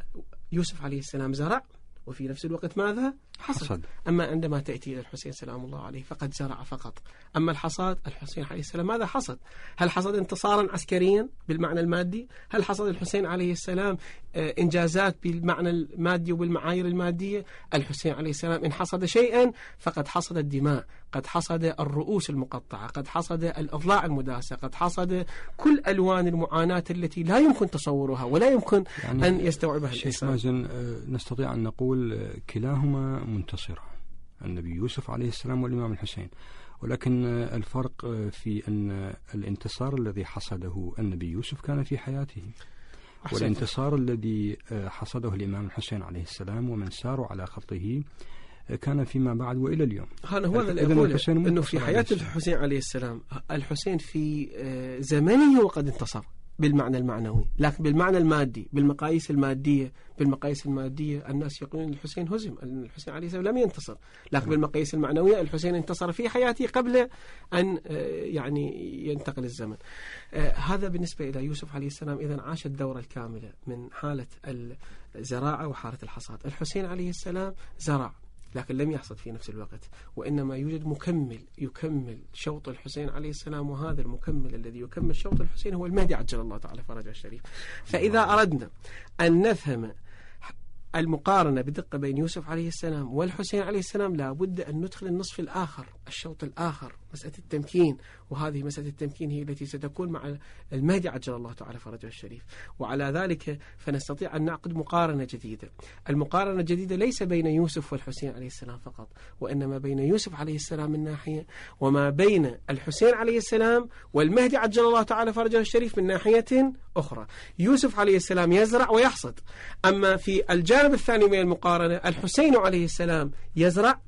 يوسف عليه السلام زرع وفي نفس الوقت ماذا؟ حصد. حصد. أما عندما تأتي إلى الحسين سلام الله عليه فقد زرع فقط. أما الحصاد، الحسين عليه السلام ماذا حصد؟ هل حصد انتصارا عسكريا بالمعنى المادي؟ هل حصد الحسين عليه السلام إنجازات بالمعنى المادي وبالمعايير المادية؟ الحسين عليه السلام إن حصد شيئا فقد حصد الدماء، قد حصد الرؤوس المقطعة، قد حصد الأضلاع المداسة، قد حصد كل ألوان المعاناة التي لا يمكن تصورها ولا يمكن يعني أن يستوعبها الإنسان. مازن نستطيع أن نقول كلاهما منتصرة، النبي يوسف عليه السلام والإمام الحسين. ولكن الفرق في أن الانتصار الذي حصده النبي يوسف كان في حياته، والانتصار الذي حصده الإمام الحسين عليه السلام ومن ساروا على خطه كان فيما بعد وإلى اليوم. هذا هو اللي أقوله، أنه في حياة الحسين عليه السلام الحسين في زمنه وقد انتصر بالمعنى المعنوي، لكن بالمعنى المادي بالمقاييس المادية بالمقاييس المادية الناس يقولون الحسين هزم، الحسين عليه السلام لم ينتصر، لكن بالمقاييس المعنوية الحسين انتصر في حياته قبل أن يعني ينتقل الزمن. هذا بالنسبة إلى يوسف عليه السلام. إذن عاش الدورة الكاملة من حالة الزراعة وحالة الحصاد. الحسين عليه السلام زرع لكن لم يحصد في نفس الوقت، وإنما يوجد مكمل يكمل شوط الحسين عليه السلام، وهذا المكمل الذي يكمل شوط الحسين هو المهدي عجل الله تعالى فرجه الشريف. فإذا أردنا أن نفهم المقارنة بدقة بين يوسف عليه السلام والحسين عليه السلام لا بد أن ندخل النصف الآخر، الشوط الآخر، مسألة التمكين. وهذه مسألة التمكين هي التي ستكون مع المهدي عجل الله تعالى فرجه الشريف. وعلى ذلك فنستطيع أن نعقد مقارنة جديدة. المقارنة الجديدة ليس بين يوسف والحسين عليه السلام فقط، وإنما بين يوسف عليه السلام من ناحية، وما بين الحسين عليه السلام والمهدي عجل الله تعالى فرجه الشريف من ناحية أخرى. يوسف عليه السلام يزرع ويحصد، أما في الجانب الثاني من المقارنة الحسين عليه السلام يزرع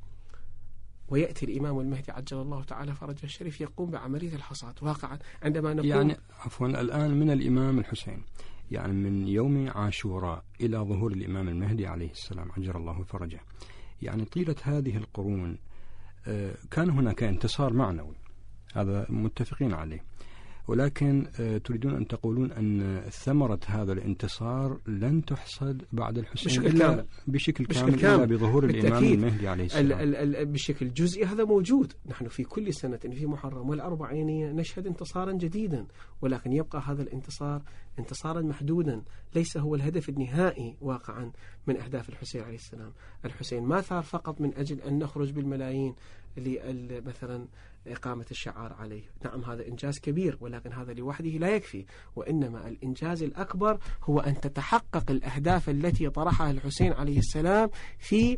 ويأتي الإمام المهدي عجل الله تعالى فرجه الشريف يقوم بعملية الحصاد. واقعا عندما نقول يعني عفوا الآن من الإمام الحسين، يعني من يوم عاشوراء إلى ظهور الإمام المهدي عليه السلام عجل الله فرجه، يعني طيلة هذه القرون كان هناك انتصار معنوي، هذا متفقين عليه. ولكن تريدون أن تقولون أن ثمرة هذا الانتصار لن تحصد بعد الحسين بشكل كامل بشكل كامل, كامل إلا بظهور الإمام المهدي عليه السلام. ال ال ال بشكل جزئي هذا موجود. نحن في كل سنة في محرم والأربعينية نشهد انتصارا جديدا، ولكن يبقى هذا الانتصار انتصارا محدودا، ليس هو الهدف النهائي واقعا من أهداف الحسين عليه السلام. الحسين ما ثار فقط من أجل أن نخرج بالملايين مثلا إقامة الشعار عليه، نعم هذا إنجاز كبير، ولكن هذا لوحده لا يكفي، وإنما الإنجاز الأكبر هو أن تتحقق الأهداف التي طرحها الحسين عليه السلام في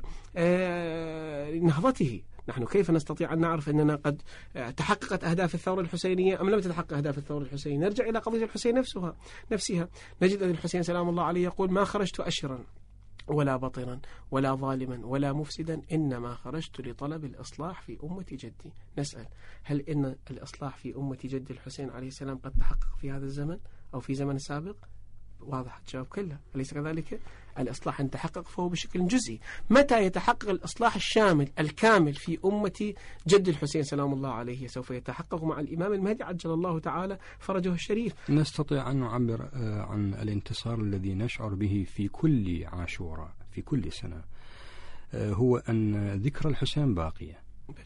نهضته. نحن كيف نستطيع أن نعرف أننا قد تحققت أهداف الثورة الحسينية أم لم تتحقق أهداف الثورة الحسينية؟ نرجع إلى قضية الحسين نفسها نفسها نجد أن الحسين سلام الله عليه يقول: ما خرجت أشرا ولا بطرا ولا ظالما ولا مفسدا، إنما خرجت لطلب الإصلاح في أمة جدي. نسأل: هل إن الإصلاح في أمة جدي الحسين عليه السلام قد تحقق في هذا الزمن أو في زمن سابق؟ واضح الجواب كله، أليس كذلك؟ الإصلاح أن تحقق فهو بشكل جزئي. متى يتحقق الإصلاح الشامل الكامل في أمة جد الحسين سلام الله عليه؟ سوف يتحقق مع الإمام المهدي عجل الله تعالى فرجه الشريف. نستطيع أن نعبر عن الانتصار الذي نشعر به في كل عاشوراء في كل سنة، هو أن ذكرى الحسين باقية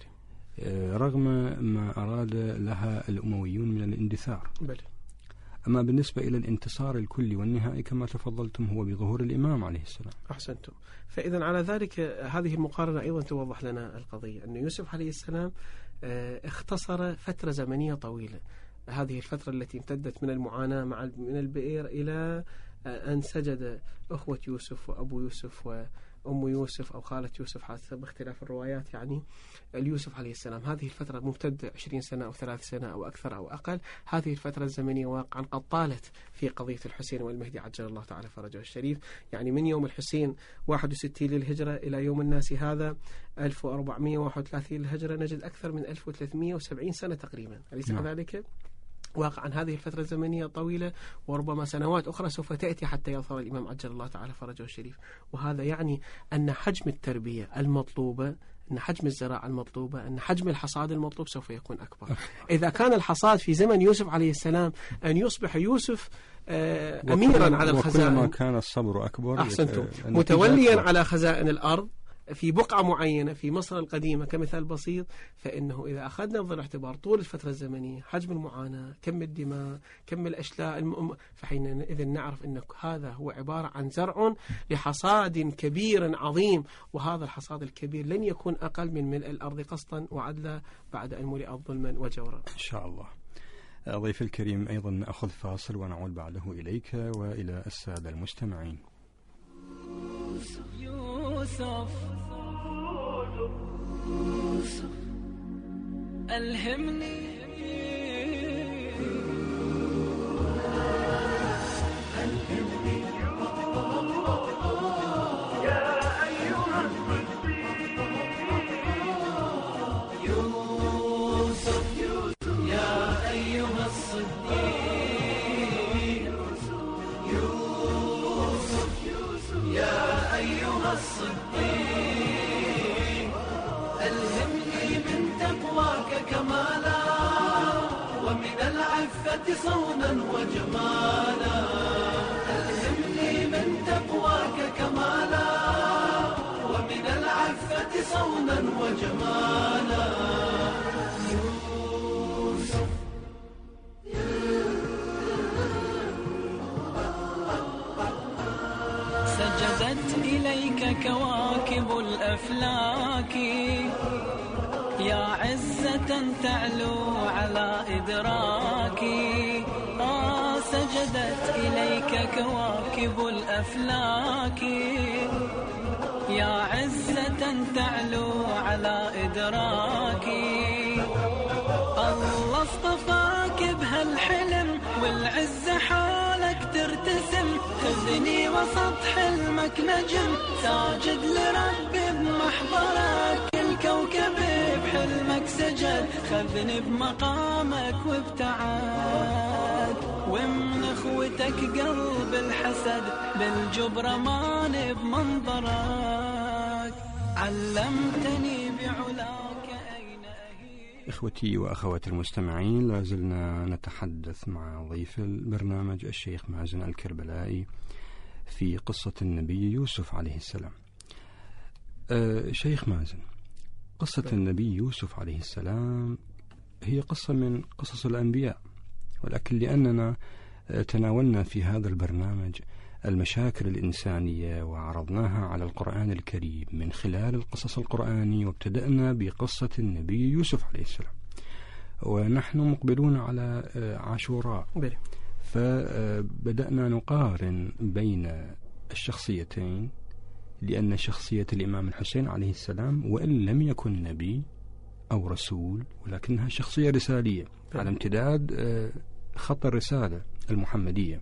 رغم ما أراد لها الأمويون من الاندثار. بلي. أما بالنسبة إلى الانتصار الكلي والنهائي كما تفضلتم هو بظهور الإمام عليه السلام. أحسنتم. فإذا على ذلك هذه المقارنة أيضا توضح لنا القضية أن يوسف عليه السلام اختصر فترة زمنية طويلة، هذه الفترة التي امتدت من المعاناة مع من البئر إلى أن سجد أخوة يوسف وأبو يوسف وأم يوسف أو خالة يوسف حسب اختلاف الروايات، يعني اليوسف عليه السلام. هذه الفترة ممتدة عشرين سنة أو ثلاث سنة أو أكثر أو أقل. هذه الفترة الزمنية واقعا قد طالت في قضية الحسين والمهدي عجل الله تعالى فرجه الشريف، يعني من يوم الحسين واحد وستين للهجرة إلى يوم الناس هذا ألف وأربعمائة وواحد وثلاثين للهجرة، نجد أكثر من ألف وثلاثمائة وسبعين سنة تقريبا، أليس كذلك؟ واقعا هذه الفترة الزمنية طويلة، وربما سنوات أخرى سوف تأتي حتى يظهر الإمام عجل الله تعالى فرجه الشريف. وهذا يعني أن حجم التربية المطلوبة، أن حجم الزراعة المطلوبة، أن حجم الحصاد المطلوب سوف يكون أكبر. إذا كان الحصاد في زمن يوسف عليه السلام أن يصبح يوسف أميرا على الخزائن، وكلما كان الصبر أكبر، أحسنتم، متوليا على خزائن الأرض في بقعة معينة في مصر القديمة كمثال بسيط، فإنه إذا أخذنا بضل الاعتبار طول الفترة الزمنية، حجم المعاناة، كم الدماء، كم الأشلاء الم... فحينئذ نعرف أن هذا هو عبارة عن زرع لحصاد كبير عظيم، وهذا الحصاد الكبير لن يكون أقل من ملء الأرض قسطا وعدلا بعد أن ملئت ظلما وجورا إن شاء الله. ضيف الكريم، أيضا نأخذ فاصل ونعود بعده إليك وإلى السادة المستمعين. يوسف يوسف ألهمني ألهمني يا أيها الصديق يوسف يا أيها الصديق يوسف يا أيها الصديق ألهمني من تقواك كمالا ومن العفة صونا وجمالا ألهمني من تقواك كمالا ومن العفة صونا وجمالا يوسف سجدت إليك كواكب الأفلاك يا عزة تعلو على إدراكي آه سجدت إليك كواكب الأفلاك يا عزة تعلو على إدراكي الله اصطفاك بهالحلم والعز حالك ترتسم خذني وسط حلمك نجم ساجد لربي بمحضرك الكوكب بحلمك سجد خذني بمقامك وابتعد ومن اخوتك قلب الحسد بالجبر ماني بمنظرك علمتني بعلاك أين أهيب. إخوتي وأخواتي المستمعين، لازلنا نتحدث مع ضيف البرنامج الشيخ مازن الكربلائي في قصة النبي يوسف عليه السلام. أه شيخ مازن، قصة النبي يوسف عليه السلام هي قصة من قصص الأنبياء، ولكن لأننا تناولنا في هذا البرنامج المشاكل الإنسانية وعرضناها على القرآن الكريم من خلال القصص القرآني، وابتدأنا بقصة النبي يوسف عليه السلام، ونحن مقبلون على عاشوراء، فبدأنا نقارن بين الشخصيتين، لأن شخصية الإمام الحسين عليه السلام وإن لم يكن نبي أو رسول ولكنها شخصية رسالية على امتداد خط الرسالة المحمدية.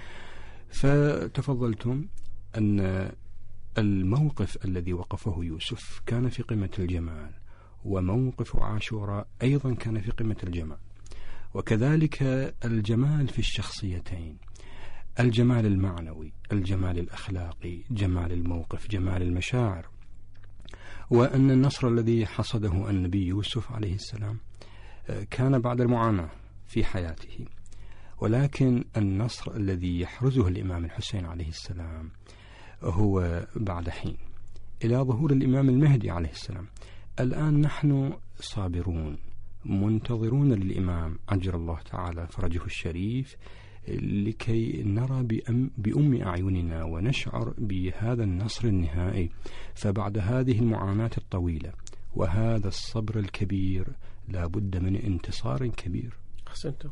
فتفضلتم أن الموقف الذي وقفه يوسف كان في قمة الجمال، وموقف عاشوراء أيضا كان في قمة الجمال، وكذلك الجمال في الشخصيتين، الجمال المعنوي، الجمال الأخلاقي، جمال الموقف، جمال المشاعر. وأن النصر الذي حصده النبي يوسف عليه السلام كان بعد المعاناة في حياته، ولكن النصر الذي يحرزه الإمام الحسين عليه السلام هو بعد حين، إلى ظهور الإمام المهدي عليه السلام. الآن نحن صابرون منتظرون للإمام عجل الله تعالى فرجه الشريف، لكي نرى بأم, بأم أعيننا ونشعر بهذا النصر النهائي. فبعد هذه المعاناة الطويلة وهذا الصبر الكبير لا بد من انتصار كبير. أحسنتم.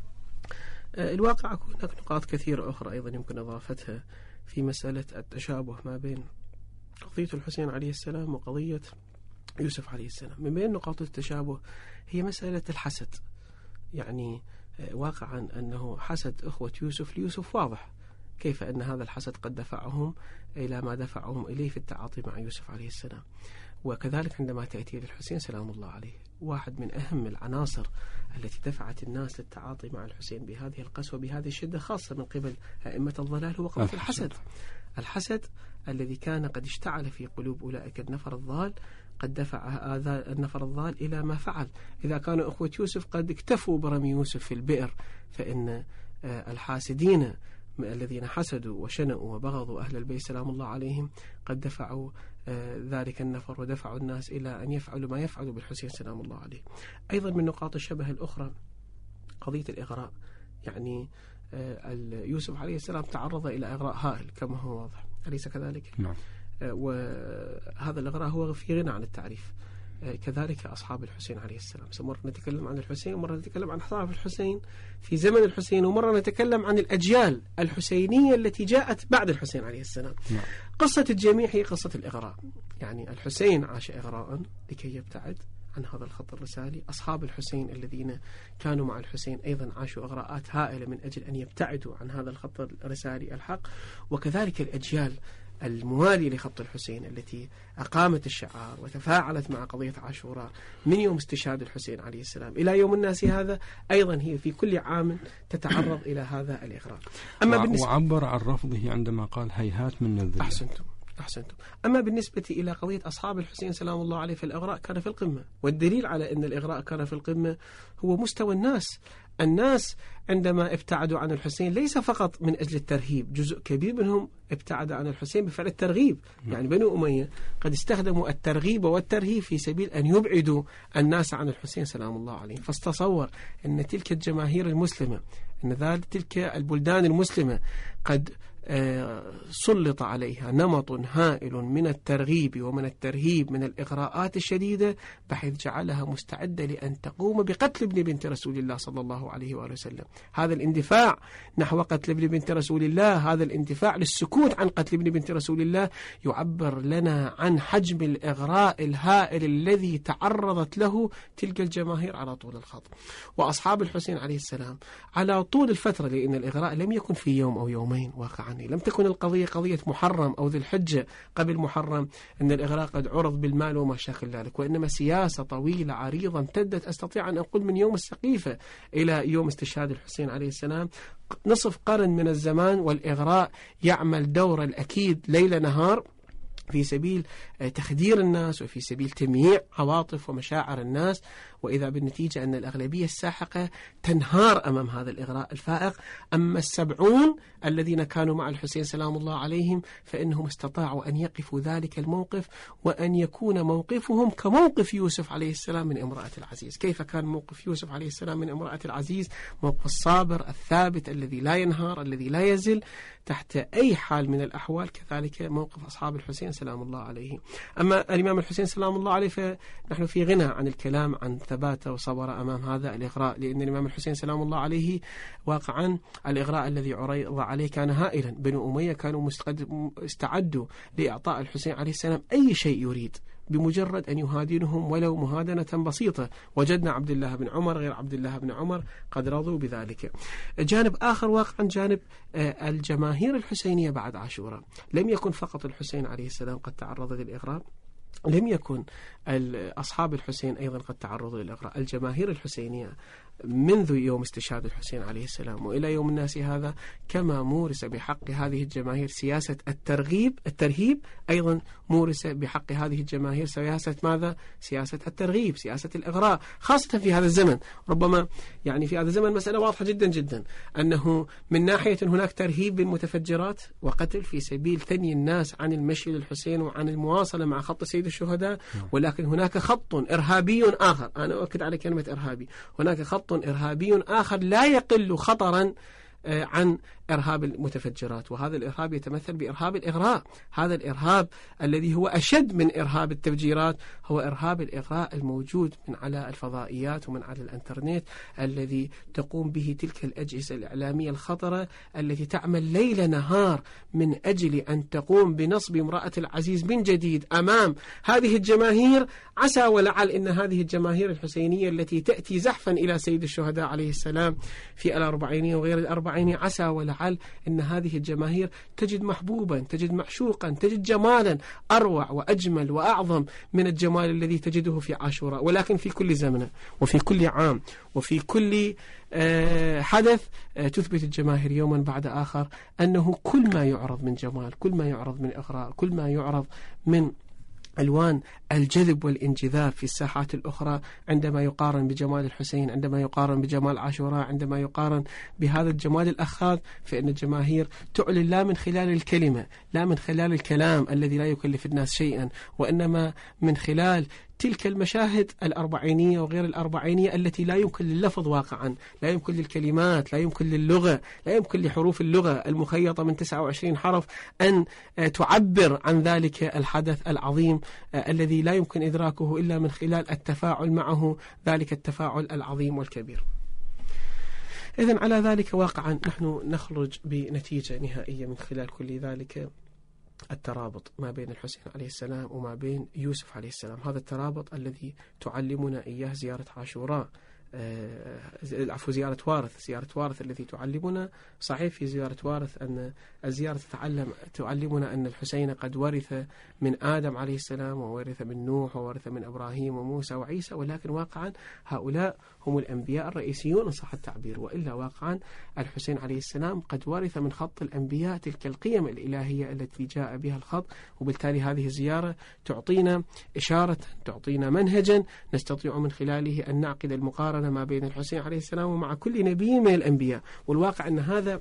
الواقع هناك نقاط كثيرة أخرى أيضا يمكن إضافتها في مسألة التشابه ما بين قضية الحسين عليه السلام وقضية يوسف عليه السلام. من بين نقاط التشابه هي مسألة الحسد. يعني واقعا أنه حسد أخوة يوسف ليوسف واضح، كيف أن هذا الحسد قد دفعهم إلى ما دفعهم إليه في التعاطي مع يوسف عليه السلام. وكذلك عندما تأتي للحسين سلام الله عليه، واحد من أهم العناصر التي دفعت الناس للتعاطي مع الحسين بهذه القسوة بهذه الشدة خاصة من قبل أئمة الضلال هو قضية الحسد. الحسد الذي كان قد اشتعل في قلوب أولئك النفر الضال قد دفع هذا النفر الضال إلى ما فعل. إذا كانوا أخوة يوسف قد اكتفوا برمي يوسف في البئر، فإن الحاسدين الذين حسدوا وشنأوا وبغضوا أهل البيت سلام الله عليهم قد دفعوا ذلك النفر ودفعوا الناس إلى أن يفعلوا ما يفعلوا بالحسين سلام الله عليه. أيضا من نقاط الشبه الأخرى قضية الإغراء. يعني يوسف عليه السلام تعرض إلى إغراء هائل كما هو واضح، أليس كذلك؟ نعم. وهذا الإغراء هو في غنى عن التعريف. كذلك أصحاب الحسين عليه السلام. مرة نتكلم عن الحسين ومرة نتكلم عن أصحاب الحسين في زمن الحسين، ومرة نتكلم عن الأجيال الحسينية التي جاءت بعد الحسين عليه السلام. قصة الجميع هي قصة الإغراء، يعني الحسين عاش إغراء لكي يبتعد عن هذا الخط الرسالي. أصحاب الحسين الذين كانوا مع الحسين أيضا عاشوا إغراءات هائلة من أجل أن يبتعدوا عن هذا الخط الرسالي الحق. وكذلك الأجيال الموالية لخط الحسين التي أقامت الشعار وتفاعلت مع قضية عاشوراء من يوم استشهاد الحسين عليه السلام إلى يوم الناس هذا، أيضا هي في كل عام تتعرض إلى هذا الإغراء. أما بالنسبة وعبر عن رفضه عندما قال هيهات من الذل. أحسنتم أحسنتم. أما بالنسبة إلى قضية أصحاب الحسين سلام الله عليه، فالإغراء كان في القمة، والدليل على أن الإغراء كان في القمة هو مستوى الناس. الناس عندما ابتعدوا عن الحسين ليس فقط من أجل الترهيب، جزء كبير منهم ابتعد عن الحسين بفعل الترغيب. يعني بنو أمية قد استخدموا الترغيب والترهيب في سبيل أن يبعدوا الناس عن الحسين سلام الله عليه. فاستصور أن تلك الجماهير المسلمة، أن ذلك تلك البلدان المسلمة قد سلط عليها نمط هائل من الترغيب ومن الترهيب من الإغراءات الشديدة، بحيث جعلها مستعدة لأن تقوم بقتل ابن بنت رسول الله صلى الله عليه وآله وسلم. هذا الاندفاع نحو قتل ابن بنت رسول الله، هذا الاندفاع للسكوت عن قتل ابن بنت رسول الله، يعبر لنا عن حجم الإغراء الهائل الذي تعرضت له تلك الجماهير على طول الخط. وأصحاب الحسين عليه السلام على طول الفترة، لأن الإغراء لم يكن في يوم أو يومين واقعا، لم تكن القضية قضية محرم أو ذي الحجة قبل محرم أن الإغراء قد عرض بالمال وما شاكل ذلك، وإنما سياسة طويلة عريضة امتدت أستطيع أن أقول من يوم السقيفة إلى يوم استشهاد الحسين عليه السلام، نصف قرن من الزمان، والإغراء يعمل دور الأكيد ليل نهار في سبيل تخدير الناس وفي سبيل تمييع عواطف ومشاعر الناس، وإذا بالنتيجة أن الأغلبية الساحقة تنهار أمام هذا الإغراء الفائق. أما السبعون الذين كانوا مع الحسين سلام الله عليهم فإنهم استطاعوا أن يقفوا ذلك الموقف، وأن يكون موقفهم كموقف يوسف عليه السلام من امرأة العزيز. كيف كان موقف يوسف عليه السلام من امرأة العزيز؟ موقف الصابر الثابت الذي لا ينهار، الذي لا يزل تحت أي حال من الأحوال. كذلك موقف أصحاب الحسين سلام الله عليه. أما الإمام الحسين سلام الله عليه فنحن في غنى عن الكلام عن ثبات وصبر أمام هذا الإغراء، لأن الإمام الحسين سلام الله عليه واقعا الإغراء الذي عرض عليه كان هائلا. بنو أمية كانوا استعدوا لإعطاء الحسين عليه السلام أي شيء يريد بمجرد أن يهادنهم ولو مهادنة بسيطة. وجدنا عبد الله بن عمر غير عبد الله بن عمر قد رضوا بذلك. جانب آخر واقعا جانب الجماهير الحسينية بعد عاشوراء. لم يكن فقط الحسين عليه السلام قد تعرض للإغراء، لم يكن أصحاب الحسين أيضا قد تعرضوا للإغراء. الجماهير الحسينية منذ يوم استشهاد الحسين عليه السلام وإلى يوم الناس هذا، كما مورس بحق هذه الجماهير سياسة الترغيب الترهيب، أيضا مورس بحق هذه الجماهير سياسة ماذا؟ سياسة الترغيب، سياسة الإغراء، خاصة في هذا الزمن. ربما يعني في هذا الزمن مسألة واضحة جدا جدا، أنه من ناحية هناك ترهيب بالمتفجرات وقتل في سبيل ثني الناس عن المشي للحسين وعن المواصلة مع خط سيد الشهداء، ولكن هناك خط إرهابي آخر. أنا أؤكد على كلمة إرهابي. هناك خط إرهابي آخر لا يقل خطرا عن إرهاب المتفجرات، وهذا الإرهاب يتمثل بإرهاب الإغراء. هذا الإرهاب الذي هو أشد من إرهاب التفجيرات هو إرهاب الإغراء الموجود من على الفضائيات ومن على الإنترنت، الذي تقوم به تلك الأجهزة الإعلامية الخطرة التي تعمل ليل نهار من أجل أن تقوم بنصب امرأة العزيز من جديد أمام هذه الجماهير. عسى ولعل إن هذه الجماهير الحسينية التي تأتي زحفا إلى سيد الشهداء عليه السلام في الأربعينية وغير الأربعينية، عسى ولعل إن هذه الجماهير تجد محبوبا، تجد معشوقا، تجد جمالا أروع وأجمل وأعظم من الجمال الذي تجده في عاشوراء. ولكن في كل زمن وفي كل عام وفي كل حدث تثبت الجماهير يوما بعد آخر أنه كل ما يعرض من جمال، كل ما يعرض من إغراء، كل ما يعرض من ألوان الجذب والانجذاب في الساحات الأخرى، عندما يقارن بجمال الحسين، عندما يقارن بجمال عاشوراء، عندما يقارن بهذا الجمال الأخاذ، فإن الجماهير تعلن لا من خلال الكلمة، لا من خلال الكلام الذي لا يكلف الناس شيئا، وإنما من خلال تلك المشاهد الأربعينية وغير الأربعينية التي لا يمكن لللفظ واقعا، لا يمكن للكلمات، لا يمكن للغة، لا يمكن لحروف اللغة المخيطة من تسعة وعشرين حرف أن تعبر عن ذلك الحدث العظيم الذي لا يمكن إدراكه إلا من خلال التفاعل معه، ذلك التفاعل العظيم والكبير. إذن على ذلك واقعا نحن نخرج بنتيجة نهائية من خلال كل ذلك، الترابط ما بين الحسين عليه السلام وما بين يوسف عليه السلام. هذا الترابط الذي تعلمنا إياه زيارة عاشوراء، العفو زيارة وارث زيارة وارث الذي تعلمنا. صحيح في زيارة وارث أن الزيارة تتعلم تعلمنا أن الحسين قد ورث من آدم عليه السلام، وورث من نوح، وورث من إبراهيم وموسى وعيسى، ولكن واقعا هؤلاء هم الأنبياء الرئيسيون إن صح التعبير، وإلا واقعا الحسين عليه السلام قد ورث من خط الأنبياء تلك القيم الإلهية التي جاء بها الخط. وبالتالي هذه الزيارة تعطينا إشارة، تعطينا منهجا نستطيع من خلاله أن نعقد المقارنة ما بين الحسين عليه السلام ومع كل نبي من الأنبياء. والواقع أن هذا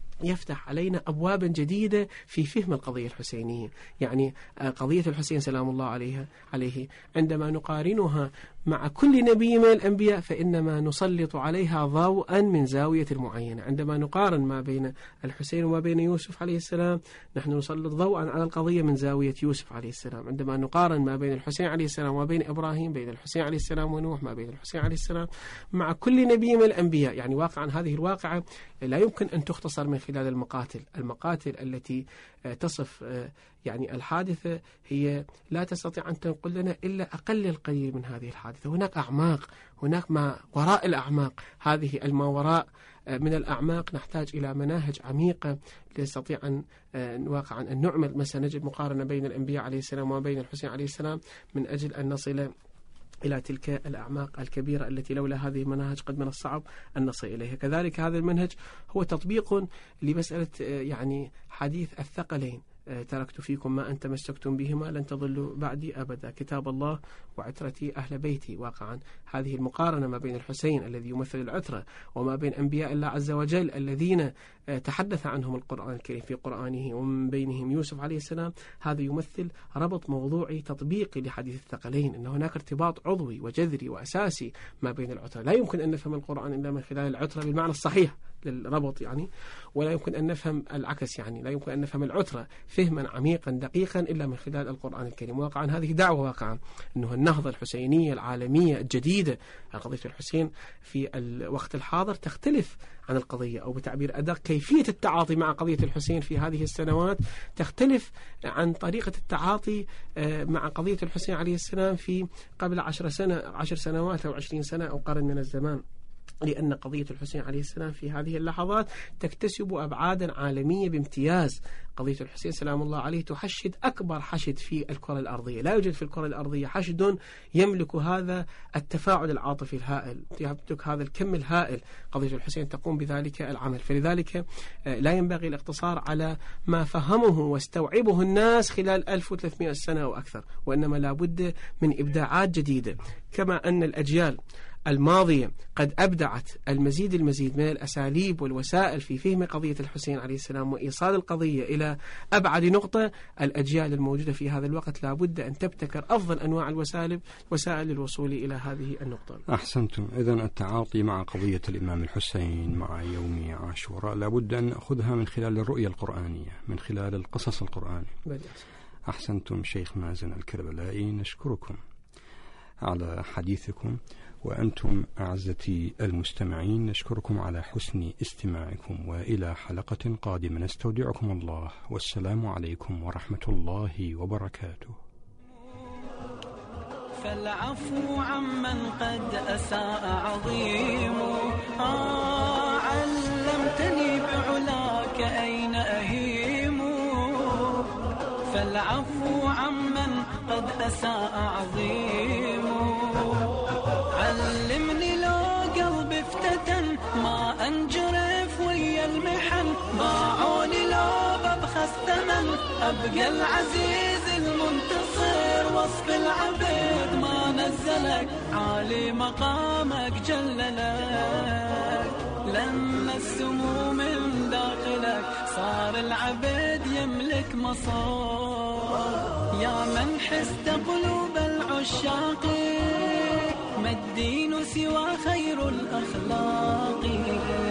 يفتح علينا أبوابا جديدة في فهم القضية الحسينية. يعني قضية الحسين سلام الله عليه عليه عندما نقارنها مع كل نبي من الأنبياء فإنما نسلط عليها ضوءا من زاوية معينة. عندما نقارن ما بين الحسين وما بين يوسف عليه السلام نحن نسلط ضوءا على القضية من زاوية يوسف عليه السلام. عندما نقارن ما بين الحسين عليه السلام وما بين إبراهيم، بين الحسين عليه السلام ونوح، ما بين الحسين عليه السلام مع كل نبي من الأنبياء، يعني واقعا هذه الواقعة لا يمكن أن تختصر من خلال المقاتل المقاتل التي تصف يعني الحادثة، هي لا تستطيع أن تنقل لنا إلا أقل القليل من هذه الحادثة. هناك أعماق، هناك ما وراء الأعماق، هذه الما وراء من الأعماق نحتاج إلى مناهج عميقة لنستطيع أن واقعا أن نعمل. مثلا نجد مقارنة بين الأنبياء عليه السلام وبين الحسين عليه السلام من أجل أن نصل إلى تلك الأعماق الكبيرة التي لولا هذه المناهج قد من الصعب أن نصل إليها. كذلك هذا المنهج هو تطبيق لمسألة يعني حديث الثقلين، تركت فيكم ما أن تمسكتم بهما لن تضلوا بعدي أبدا، كتاب الله وعترتي أهل بيتي. واقعا هذه المقارنة ما بين الحسين الذي يمثل العترة وما بين أنبياء الله عز وجل الذين تحدث عنهم القرآن الكريم في قرآنه، ومن بينهم يوسف عليه السلام، هذا يمثل ربط موضوعي تطبيقي لحديث الثقلين، أن هناك ارتباط عضوي وجذري وأساسي ما بين العترة. لا يمكن أن نفهم القرآن إلا من خلال العترة بالمعنى الصحيح للربط يعني، ولا يمكن أن نفهم العكس، يعني لا يمكن أن نفهم العترة فهما عميقا دقيقا إلا من خلال القرآن الكريم. واقعا هذه دعوة واقعا أنه النهضة الحسينية العالمية الجديدة، قضية الحسين في الوقت الحاضر تختلف عن القضية، أو بتعبير أدق كيفية التعاطي مع قضية الحسين في هذه السنوات تختلف عن طريقة التعاطي مع قضية الحسين عليه السلام في قبل عشر سنة عشر سنوات أو عشرين سنة أو قرن من الزمان، لأن قضية الحسين عليه السلام في هذه اللحظات تكتسب أبعادا عالمية بامتياز. قضية الحسين سلام الله عليه تحشد أكبر حشد في الكرة الأرضية، لا يوجد في الكرة الأرضية حشد يملك هذا التفاعل العاطفي الهائل، يملك هذا الكم الهائل. قضية الحسين تقوم بذلك العمل، فلذلك لا ينبغي الاقتصار على ما فهمه واستوعبه الناس خلال ألف وثلاثمائة سنة أو أكثر، وإنما لا بد من إبداعات جديدة. كما أن الأجيال الماضية قد أبدعت المزيد المزيد من الأساليب والوسائل في فهم قضية الحسين عليه السلام وإيصال القضية إلى أبعد نقطة، الأجيال الموجودة في هذا الوقت لا بد أن تبتكر أفضل أنواع الوسائل وسائل للوصول إلى هذه النقطة. أحسنتم. إذن التعاطي مع قضية الإمام الحسين مع يوم عاشوراء لا بد أن نأخذها من خلال الرؤية القرآنية، من خلال القصص القرآني. أحسنتم شيخ مازن الكربلائي، نشكركم على حديثكم، وأنتم أعزتي المستمعين نشكركم على حسن استماعكم، وإلى حلقة قادمة نستودعكم الله، والسلام عليكم ورحمة الله وبركاته. فالعفو عمن قد أساء عظيم، آه علمتني بعلاك أين أهيم. فالعفو عمن قد أساء عظيم، علمني لو قلبي افتتن ما انجرف ويا المحن، باعوني لو ببخس ثمن ابقى العزيز المنتصر. وصف العبد ما نزلك عالي مقامك جللك، لما السمو من داخلك صار العبد يملك مصار. يا من حست قلوب العبد العشاق ما الدين سوى خير الأخلاق.